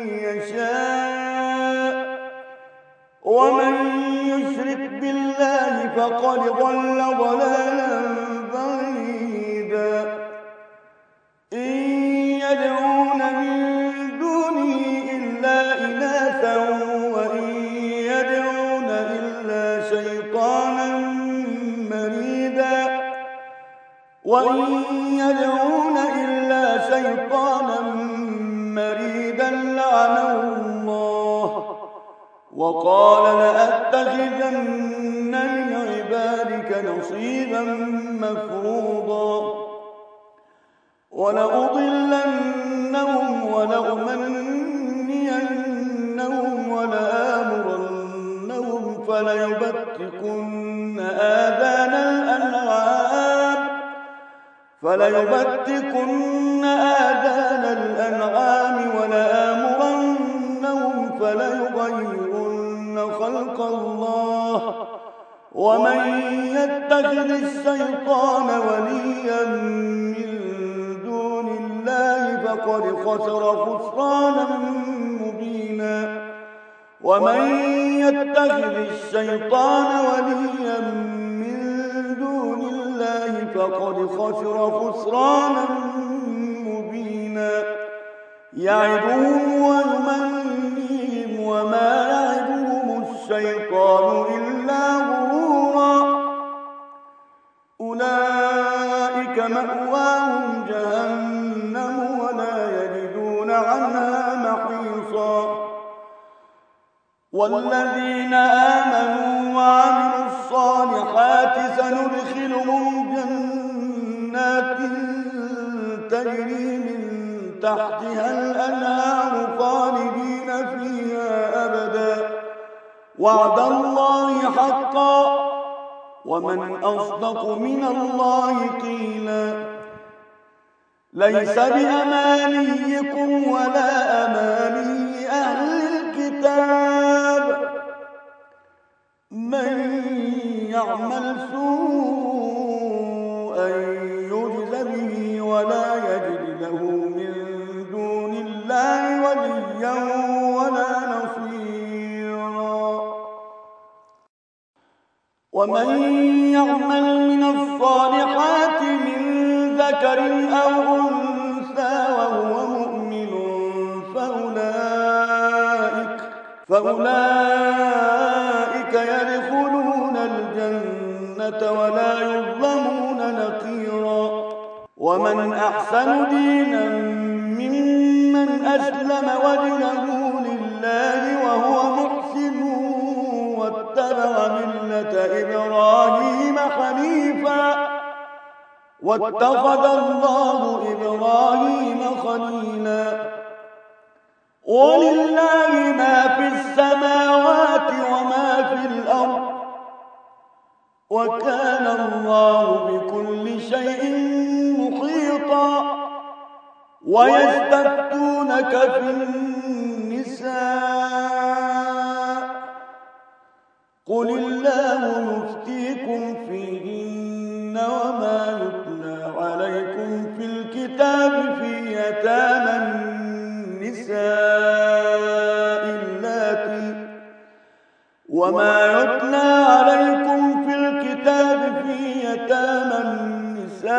يشاء ومن يشرك بالله فقد ضل ضلالا بعيدا. إن يدعون من دونه إلا إناثا وإن يدعون إلا شيطانا مريدا وإن يدعون إلا شيطانا مريدا لعنه الله وقال لأتخذن من عبادك نصيبا مفروضا ولأضلنهم ولأمنينهم ولآمرنهم فليبتكن آذان الأنعام فليبتكن آذان الأنعام ولآمرنهم فليغيرن خلق الله ومن يتخذ الشيطان وليا من دون الله فقد خسر خسرانا مبينا. ومن يتخذ الشيطان وليا من دون الله فقد خسر خسرانا مبينا. يعدهم ويمنيهم وما يعدهم الشيطان إلا غرورا. أولئك مأواهم جهنم ولا يجدون عنها محيصا. والذين آمنوا وعملوا الصالحات سندخلهم جنات تجري من تحتها الأنهار خالدين فيها أبدا وعد الله حقا ومن أصدق من الله قيلا. ليس بأمانيكم ولا أماني أهل الكتاب من يعمل سوءا يجز به ولا يجد له من دون الله وليا ولا نصيرا. ومن يعمل من الصالحات الصالحات من ذكر أو أنثى وهو مؤمن فأولئك, فأولئك يدخلون الجنة ولا يظلمون نقيرا. ومن أحسن دينا ممن أسلم وجهه لله وهو محسن واتبع ملة إبراهيم حنيفا واتخذ الله إبراهيم خليلا. ولله ما في السماوات وما في الأرض وكان الله بكل شيء محيطا. ويستفتونك في النساء قل الله يفتيكم فيهن وما يتلى عليكم في الكتاب في يتامى النساء اللاتي وما يتلى عليكم في الكتاب في يتامى النساء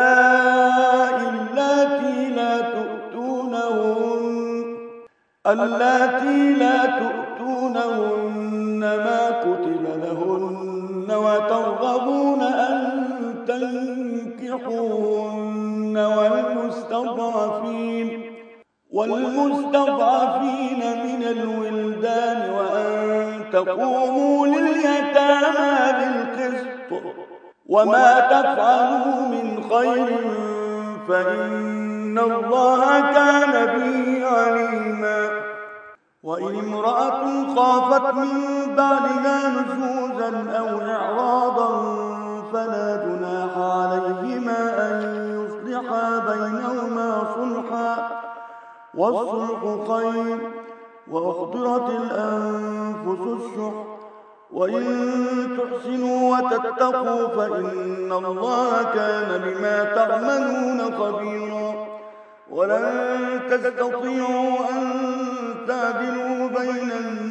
اللاتي لا تؤتونهن اللاتي لا تؤتونهن ما كتب لهن وترغبون أن تنكحوهن والمستضعفين والمستضعفين من الولدان وأن تقوموا لليتامى بالقسط وما تفعلوا من خير فإن الله كان به عليما. وإن امرأة خافت من بعدها نشوزا أو إعراضا فلا جناح عليهما أن يصلحا بينهما صلحا والصلح خير وأحضرت الأنفس الشح وإن تحسنوا وتتقوا فإن الله كان بما تعملون خبيرا. ولن تستطيعوا أن تعدلوا بين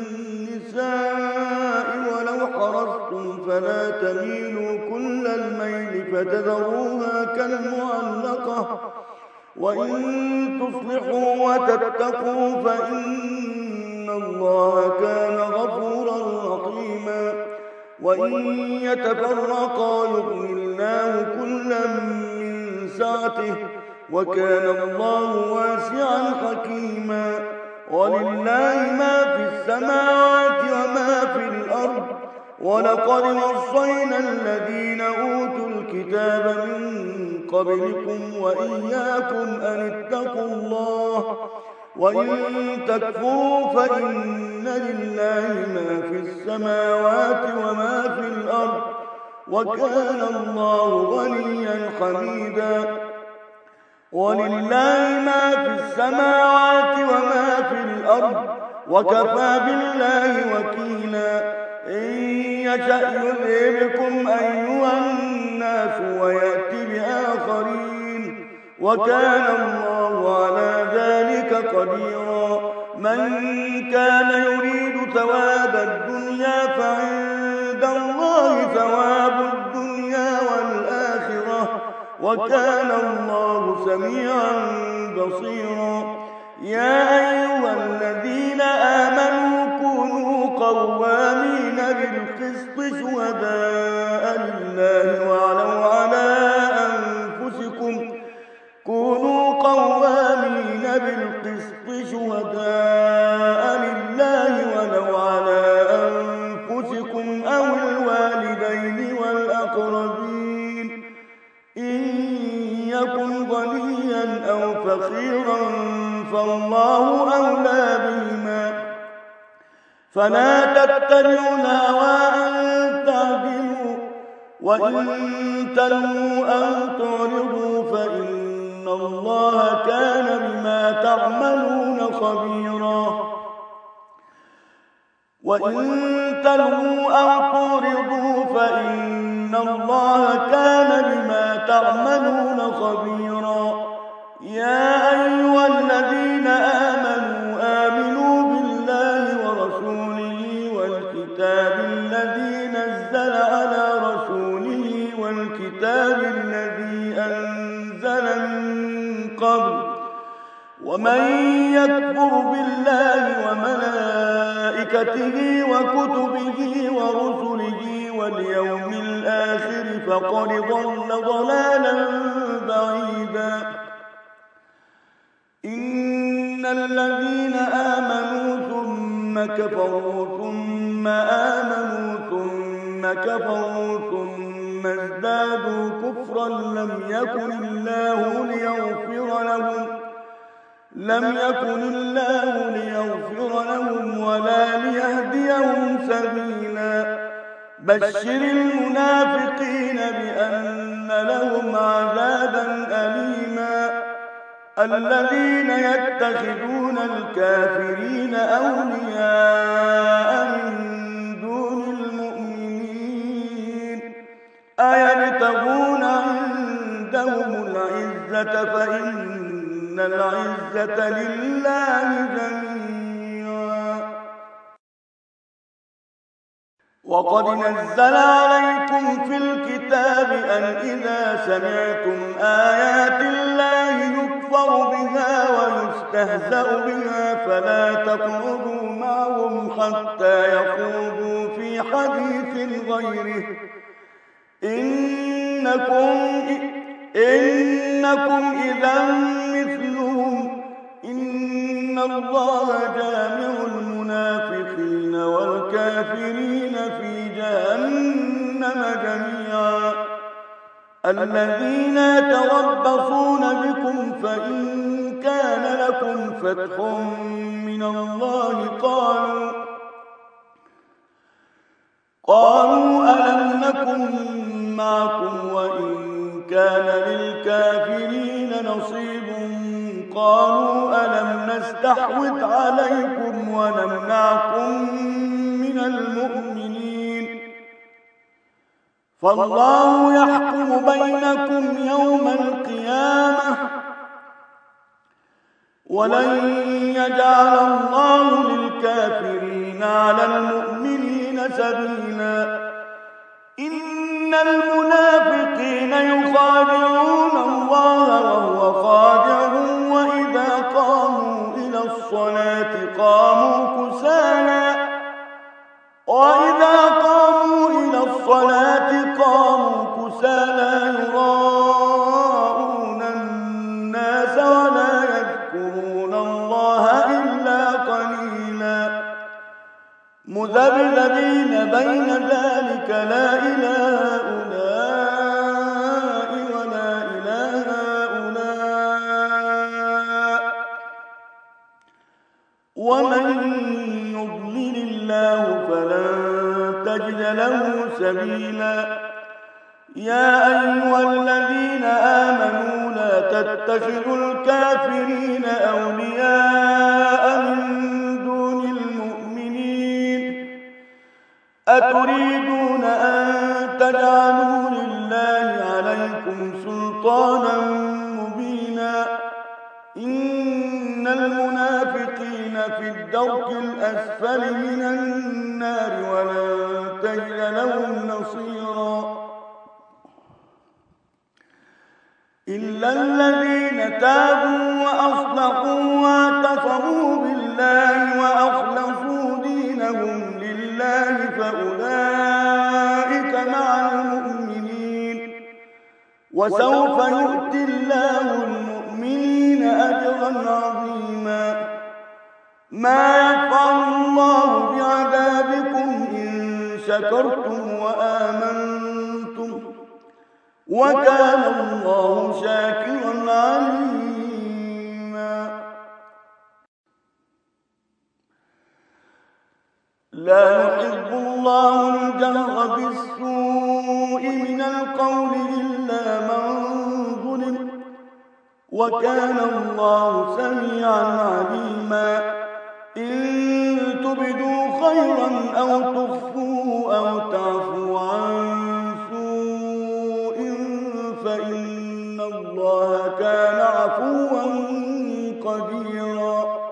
النساء ولو حرصتم فلا تميلوا كل الميل فتذروها كالمعلقة وإن تصلحوا وتتقوا فإن الله كان غفورا رحيما. وإن يتفرقا يغني الله كلا من سعته وكان الله واسعا حكيما. ولله ما في السماوات وما في الأرض ولقد وصينا الذين أوتوا الكتاب من قبلكم وإياكم أن اتقوا الله وإن تكفروا فإن لله ما في السماوات وما في الأرض وكان الله غنيا حميدا. ولله ما في السماوات وما في الأرض وكفى بالله وكيلا. إن يشأ يذهبكم أيها الناس ويأتي بآخرين وكان الله على ذلك قديرا. من كان يريد ثواب الدنيا فعند الله ثواب الدنيا والآخرة وكان الله سميعا بصيرا. يا أيها الذين آمنوا كونوا قوامين بالقسط شهداء لله ولو على أنفسكم كونوا قوامين بالقسط شهداء لله ولو على أنفسكم أو الوالدين والأقربين إن يكن غنيا أو فقيرا فالله أولى بهما فلا تتبعوا الهوى أن تعدلوا وإن تلووا أن تعرضوا فإن الله كان بما تعملون خبيرا. وإن تلووا أو تعرضوا فإن الله كان بما تعملون خبيرا. يا أيها الذين آمنوا آمنوا بالله ورسوله والكتاب الذي نزل على رسوله والكتاب الذي ومن يكفر بالله وملائكته وكتبه ورسله واليوم الآخر فقد ضل ضلالا بعيدا إن الذين آمنوا ثم كفروا ثم آمنوا ثم كفروا ثم ازدادوا كفرا لم يكن الله ليغفر لهم لم يكن الله ليغفر لهم ولا ليهديهم سبيلا بشر المنافقين بأن لهم عذابا أليما الذين يتخذون الكافرين أولياء من دون المؤمنين أيبتغون عندهم العزة فإن العزة لله جميعا وقد نزل عليكم في الكتاب أن إذا سمعتم آيات الله يكفر بها ويستهزأ بها فلا تقعدوا معهم حتى يخوضوا في حديث غيره إنكم, إنكم إذا مثلهم إن الله جامع المنافقين والكافرين في جهنم جميعا الذين يتربصون بكم فإن كان لكم فتح من الله قالوا قالوا ألم نكن معكم وإن كان للكافرين نصيب قالوا ألم نستحوذ عليكم ونمنعكم من المؤمنين فالله يحكم بينكم يوم القيامة ولن يجعل الله للكافرين على المؤمنين سبيلا إن المنافقين يخادعون الله وهو خادعهم وإذا قاموا إلى الصلاة قاموا كسالى وإذا قاموا إلى الصلاة قاموا كسالى يراءون الناس ولا يذكرون الله إلا قليلا مذبذبين بين ذلك لا إله هؤلاء ولا إله هؤلاء ومن يضلل الله فلن تجد له سبيلا يا أيها الذين آمنوا لا تتخذوا الكافرين أولياء من أتريدون أن تجعلوا لله عليكم سلطانا مبينا إن المنافقين في الدرك الأسفل من النار ولن تجد لهم نصيرا إلا الذين تابوا وأصلحوا واعتصموا بالله وأخلصوا دينهم لله فأولئك مع المؤمنين وسوف يؤتي الله المؤمنين أجرا عظيما ما يفعل الله بعذابكم إن شكرتم وآمنتم وكان الله شاكرا عليما لا يحب الله الجهر بالسوء من القول إلا من ظلم وكان الله سميعا عليما إن تبدوا خيرا أو تخفوه أو تعفوا عن سوء فإن الله كان عفوا قديرا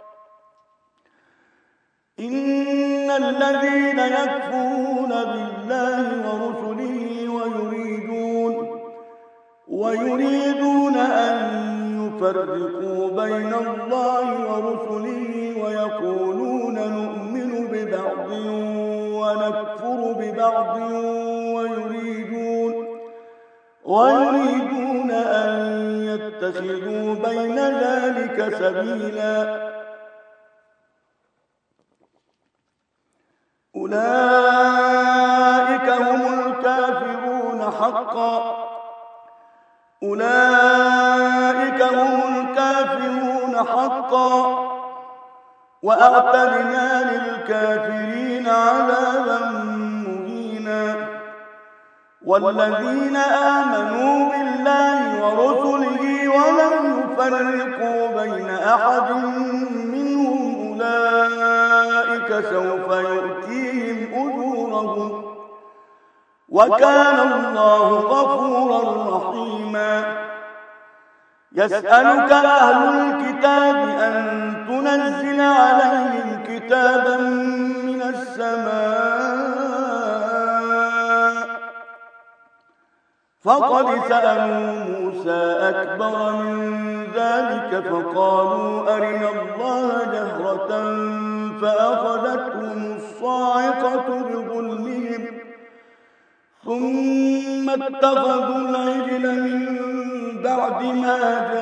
إن الذين يكفرون بالله ورسله ويريدون ويريدون أن فرقوا بين الله ورسله ويقولون نؤمن ببعض ونكفر ببعض ويريدون, ويريدون أن يتخذوا بين ذلك سبيلا. أولئك هم الكافرون حقا أولئك هم الكافرون حقا وأعتدنا للكافرين عذابا مهينا. والذين آمنوا بالله ورسله ولم يفرقوا بين أحد منهم أولئك سوف يؤتيهم أجورهم وكان الله غفورا رحيما. يسألك أهل الكتاب أن تنزل عليهم كتابا من السماء فقد سألوا موسى أكبر من ذلك فقالوا أرنا الله جهرة فأخذتهم الصاعقة بظلمهم ثم اتخذوا العجل من بعد ما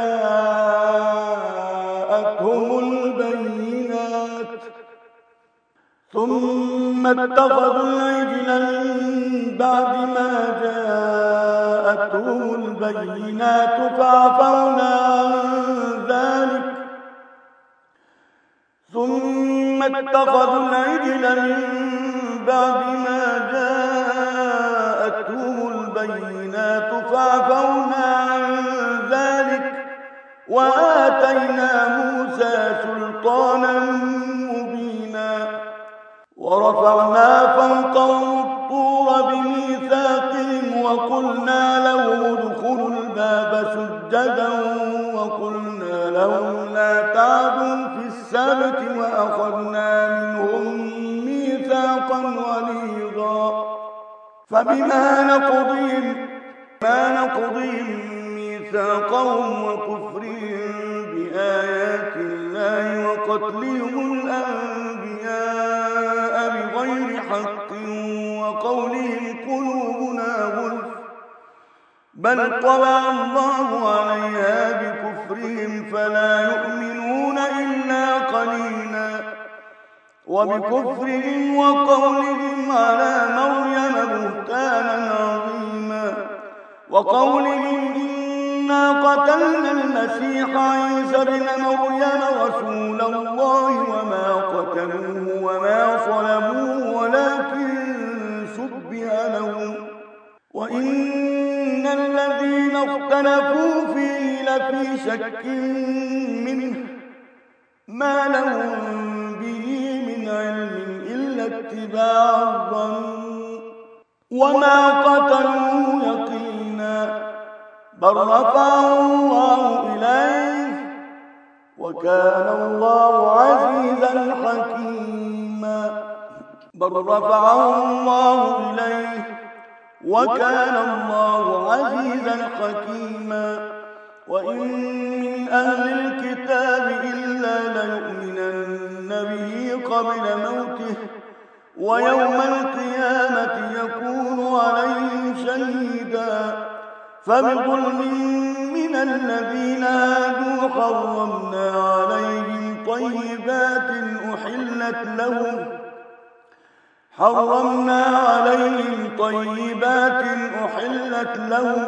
جاءتهم البينات ثم اتخذوا العجل من بعد ما جاءتهم البينات فعفونا عن ذلك ثم اتخذوا العجل من بعد ما جاءتهم البينات فعفونا عن ذلك وآتينا موسى سلطانا مبينا. ورفعنا فوقهم الطور بميثاقهم وقلنا لهم ادخلوا الباب سجدا وقلنا لهم لا تعدوا في السبت وأخذنا منهم ميثاقا غليظا. فبما نقضهم ما نقضهم ميثاقهم وكفرهم بآيات الله وقتلهم الأنبياء بغير حق وقولهم قلوبنا غلف بل طبع الله عليها بكفرهم فلا يؤمنون إلا قليلا. وبكفرهم وقولهم على مريم بهتانا عظيما وقولهم إنا قتلنا المسيح عيسى ابن مريم رسول الله وما قتلوه وما صلبوه ولكن شبه لهم وإن الذين اختلفوا فيه لفي شك منه ما لهم به من علم إلا اتباع الظن وما قتلوه يقينا بل رفعه الله إليه وكان الله عزيزا حكيما. بل رفعه الله إليه وكان الله عزيزا حكيما. وإن من أهل الكتاب إلا ليؤمنن به قبل موته ويوم القيامة يكون عليهم شهيدا. فبظلم من الذين هادوا حرمنا عليهم طيبات أحلت لهم حرمنا عليهم طيبات أحلت لهم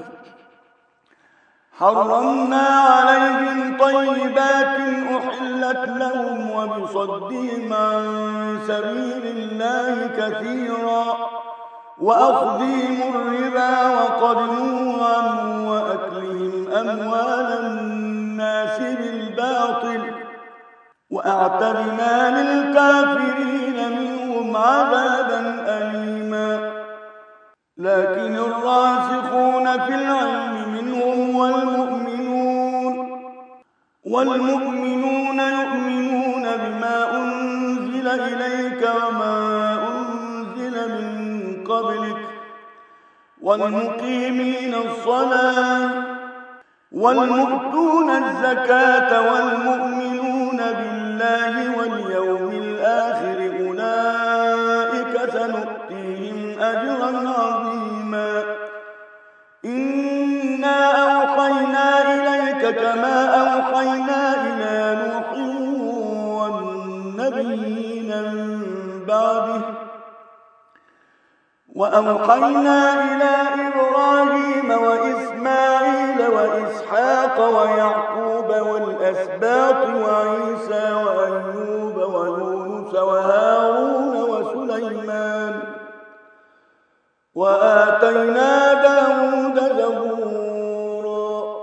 حرمنا عليهم طيبات أحلت لهم وبصدهم عن سبيل الله كثيرا وأخذهم الربا وقد نهوا عنه وأكلهم أموال الناس بالباطل وأعتدنا للكافرين منهم عذابا أليما. لكن الراسخون في العلم منهم والمؤمنون والمؤمنون يؤمنون بما أنزل إليك وما أنزل من قبلك والمقيمين الصلاة والمؤتون الزكاة والمؤمنون بالله واليوم الآخر أولئك سنؤتيهم أجرا عظيما إنا أوحينا إليك كما أوحينا إلى نوح والنبيين من بعده وأوحينا إلى إبراهيم وإسماعيل وإسحاق ويعقوب والأسباط وعيسى وأيوب ويونس وهارون وسليمان وآتينا داود زبورا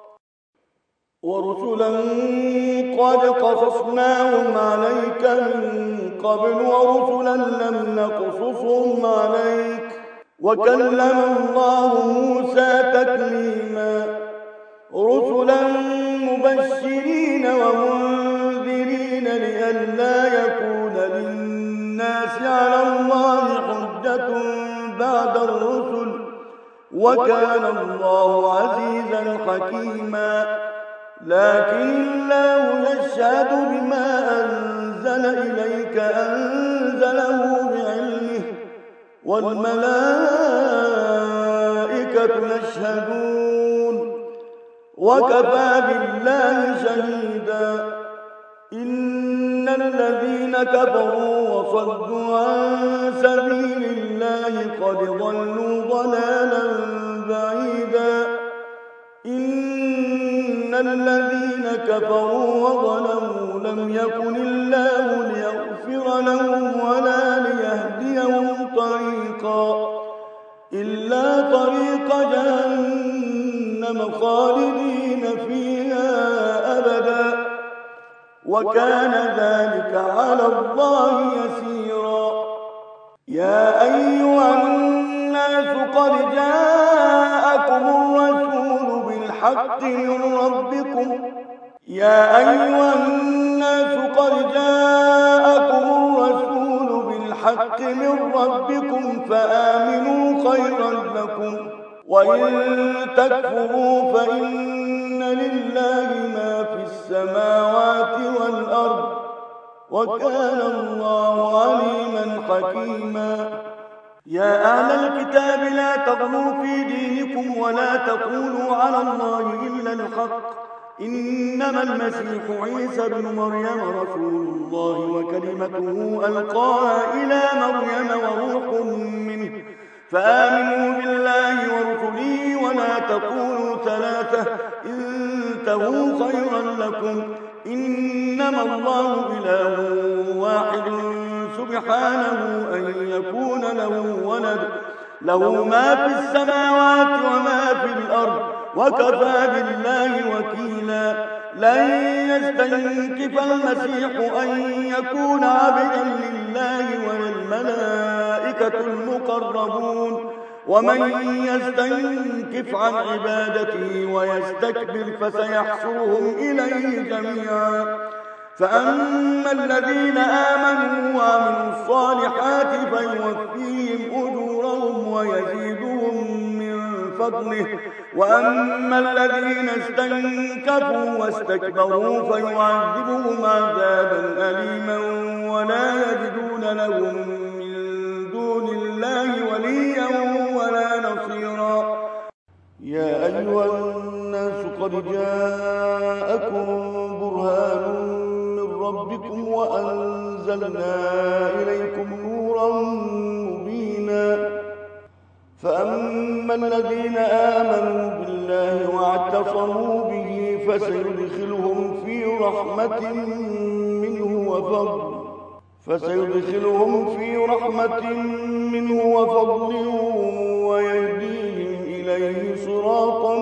ورسلا قد قصصناهم عليك من قبل ورسلا لم نقصصهم عليك وكلم الله موسى تكليما رسلا مبشرين ومنذرين لئلا يكون للناس على الله حجة بعد الرسل وكان الله عزيزا حكيما لكن الله يشهد بما أنزل إليك أنزله بعلمه والملائكة يشهدون وكفى بالله شهيدا إن الذين كفروا وصدوا عن سبيل الله قد ضلوا ضلالا بعيدا إن الذين كفروا وظلموا لم يكن الله ليغفر لهم ولا ليهديهم طريقا إلا طريق جهنم خالدين فيها أبدا وكان ذلك على الله يسيرا يا أيها الناس قد جاءكم الرسول بالحق من ربكم يا أيها الناس قد جاءكم الرسول بالحق من ربكم فآمنوا خيرا لكم وإن تكفروا فإن لله ما في السماوات والأرض وكان الله عليما حكيما يا أهل الكتاب لا تغلوا في دينكم ولا تقولوا على الله إلا الحق إنما المسيح عيسى بن مريم رسول الله وكلمته ألقاها إلى مريم وروح منه فآمنوا بالله ورسله ولا تقولوا ثلاثة انتهوا خيرا لكم إنما الله إله واحد سبحانه أن يكون له ولد له ما في السماوات وما في الأرض وكفى بالله وكيلا لن يستنكف المسيح أن يكون عبدا لله وللملائكة المقربون ومن يستنكف عن عبادته ويستكبر فسيحشرهم إليه جميعا فأما الذين آمنوا وعملوا الصالحات فيوفيهم أجورهم ويزيدهم من فضله وأما الذين استنكفوا واستكبروا فيعذبهم عذابا أليما ولا يجدون لهم من دون الله وليا ولا نصيرا يا أيها الناس قد جاءكم برهان من ربكم وأنزلنا إليكم نورا مبينا فأما الذين آمنوا بالله واعتصموا به فسيدخلهم في رحمة منه وفضل فسيدخلهم في رحمة منه وفضل ويهديهم إليه صراطا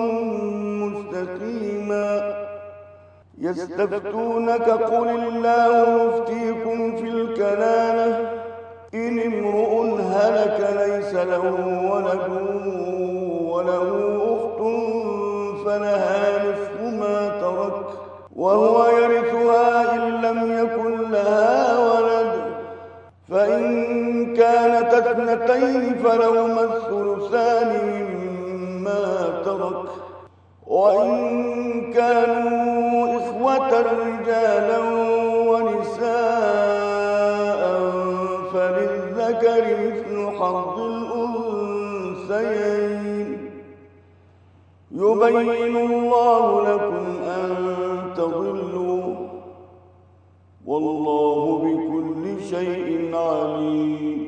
مستقيما يستفتونك قل الله يفتيكم في الكلالة إن امرؤ هلك ليس له ولد وله أخت فلها نصف ما ترك وهو يرثها إن لم يكن لها ولد فإن كانت اثنتين فلهما الثلثان مما ترك وإن كانوا إخوة رجالا ونساء فللذكر مثل حظ الأنثيين يبين الله لكم أن تضلوا والله بكل شيء عليم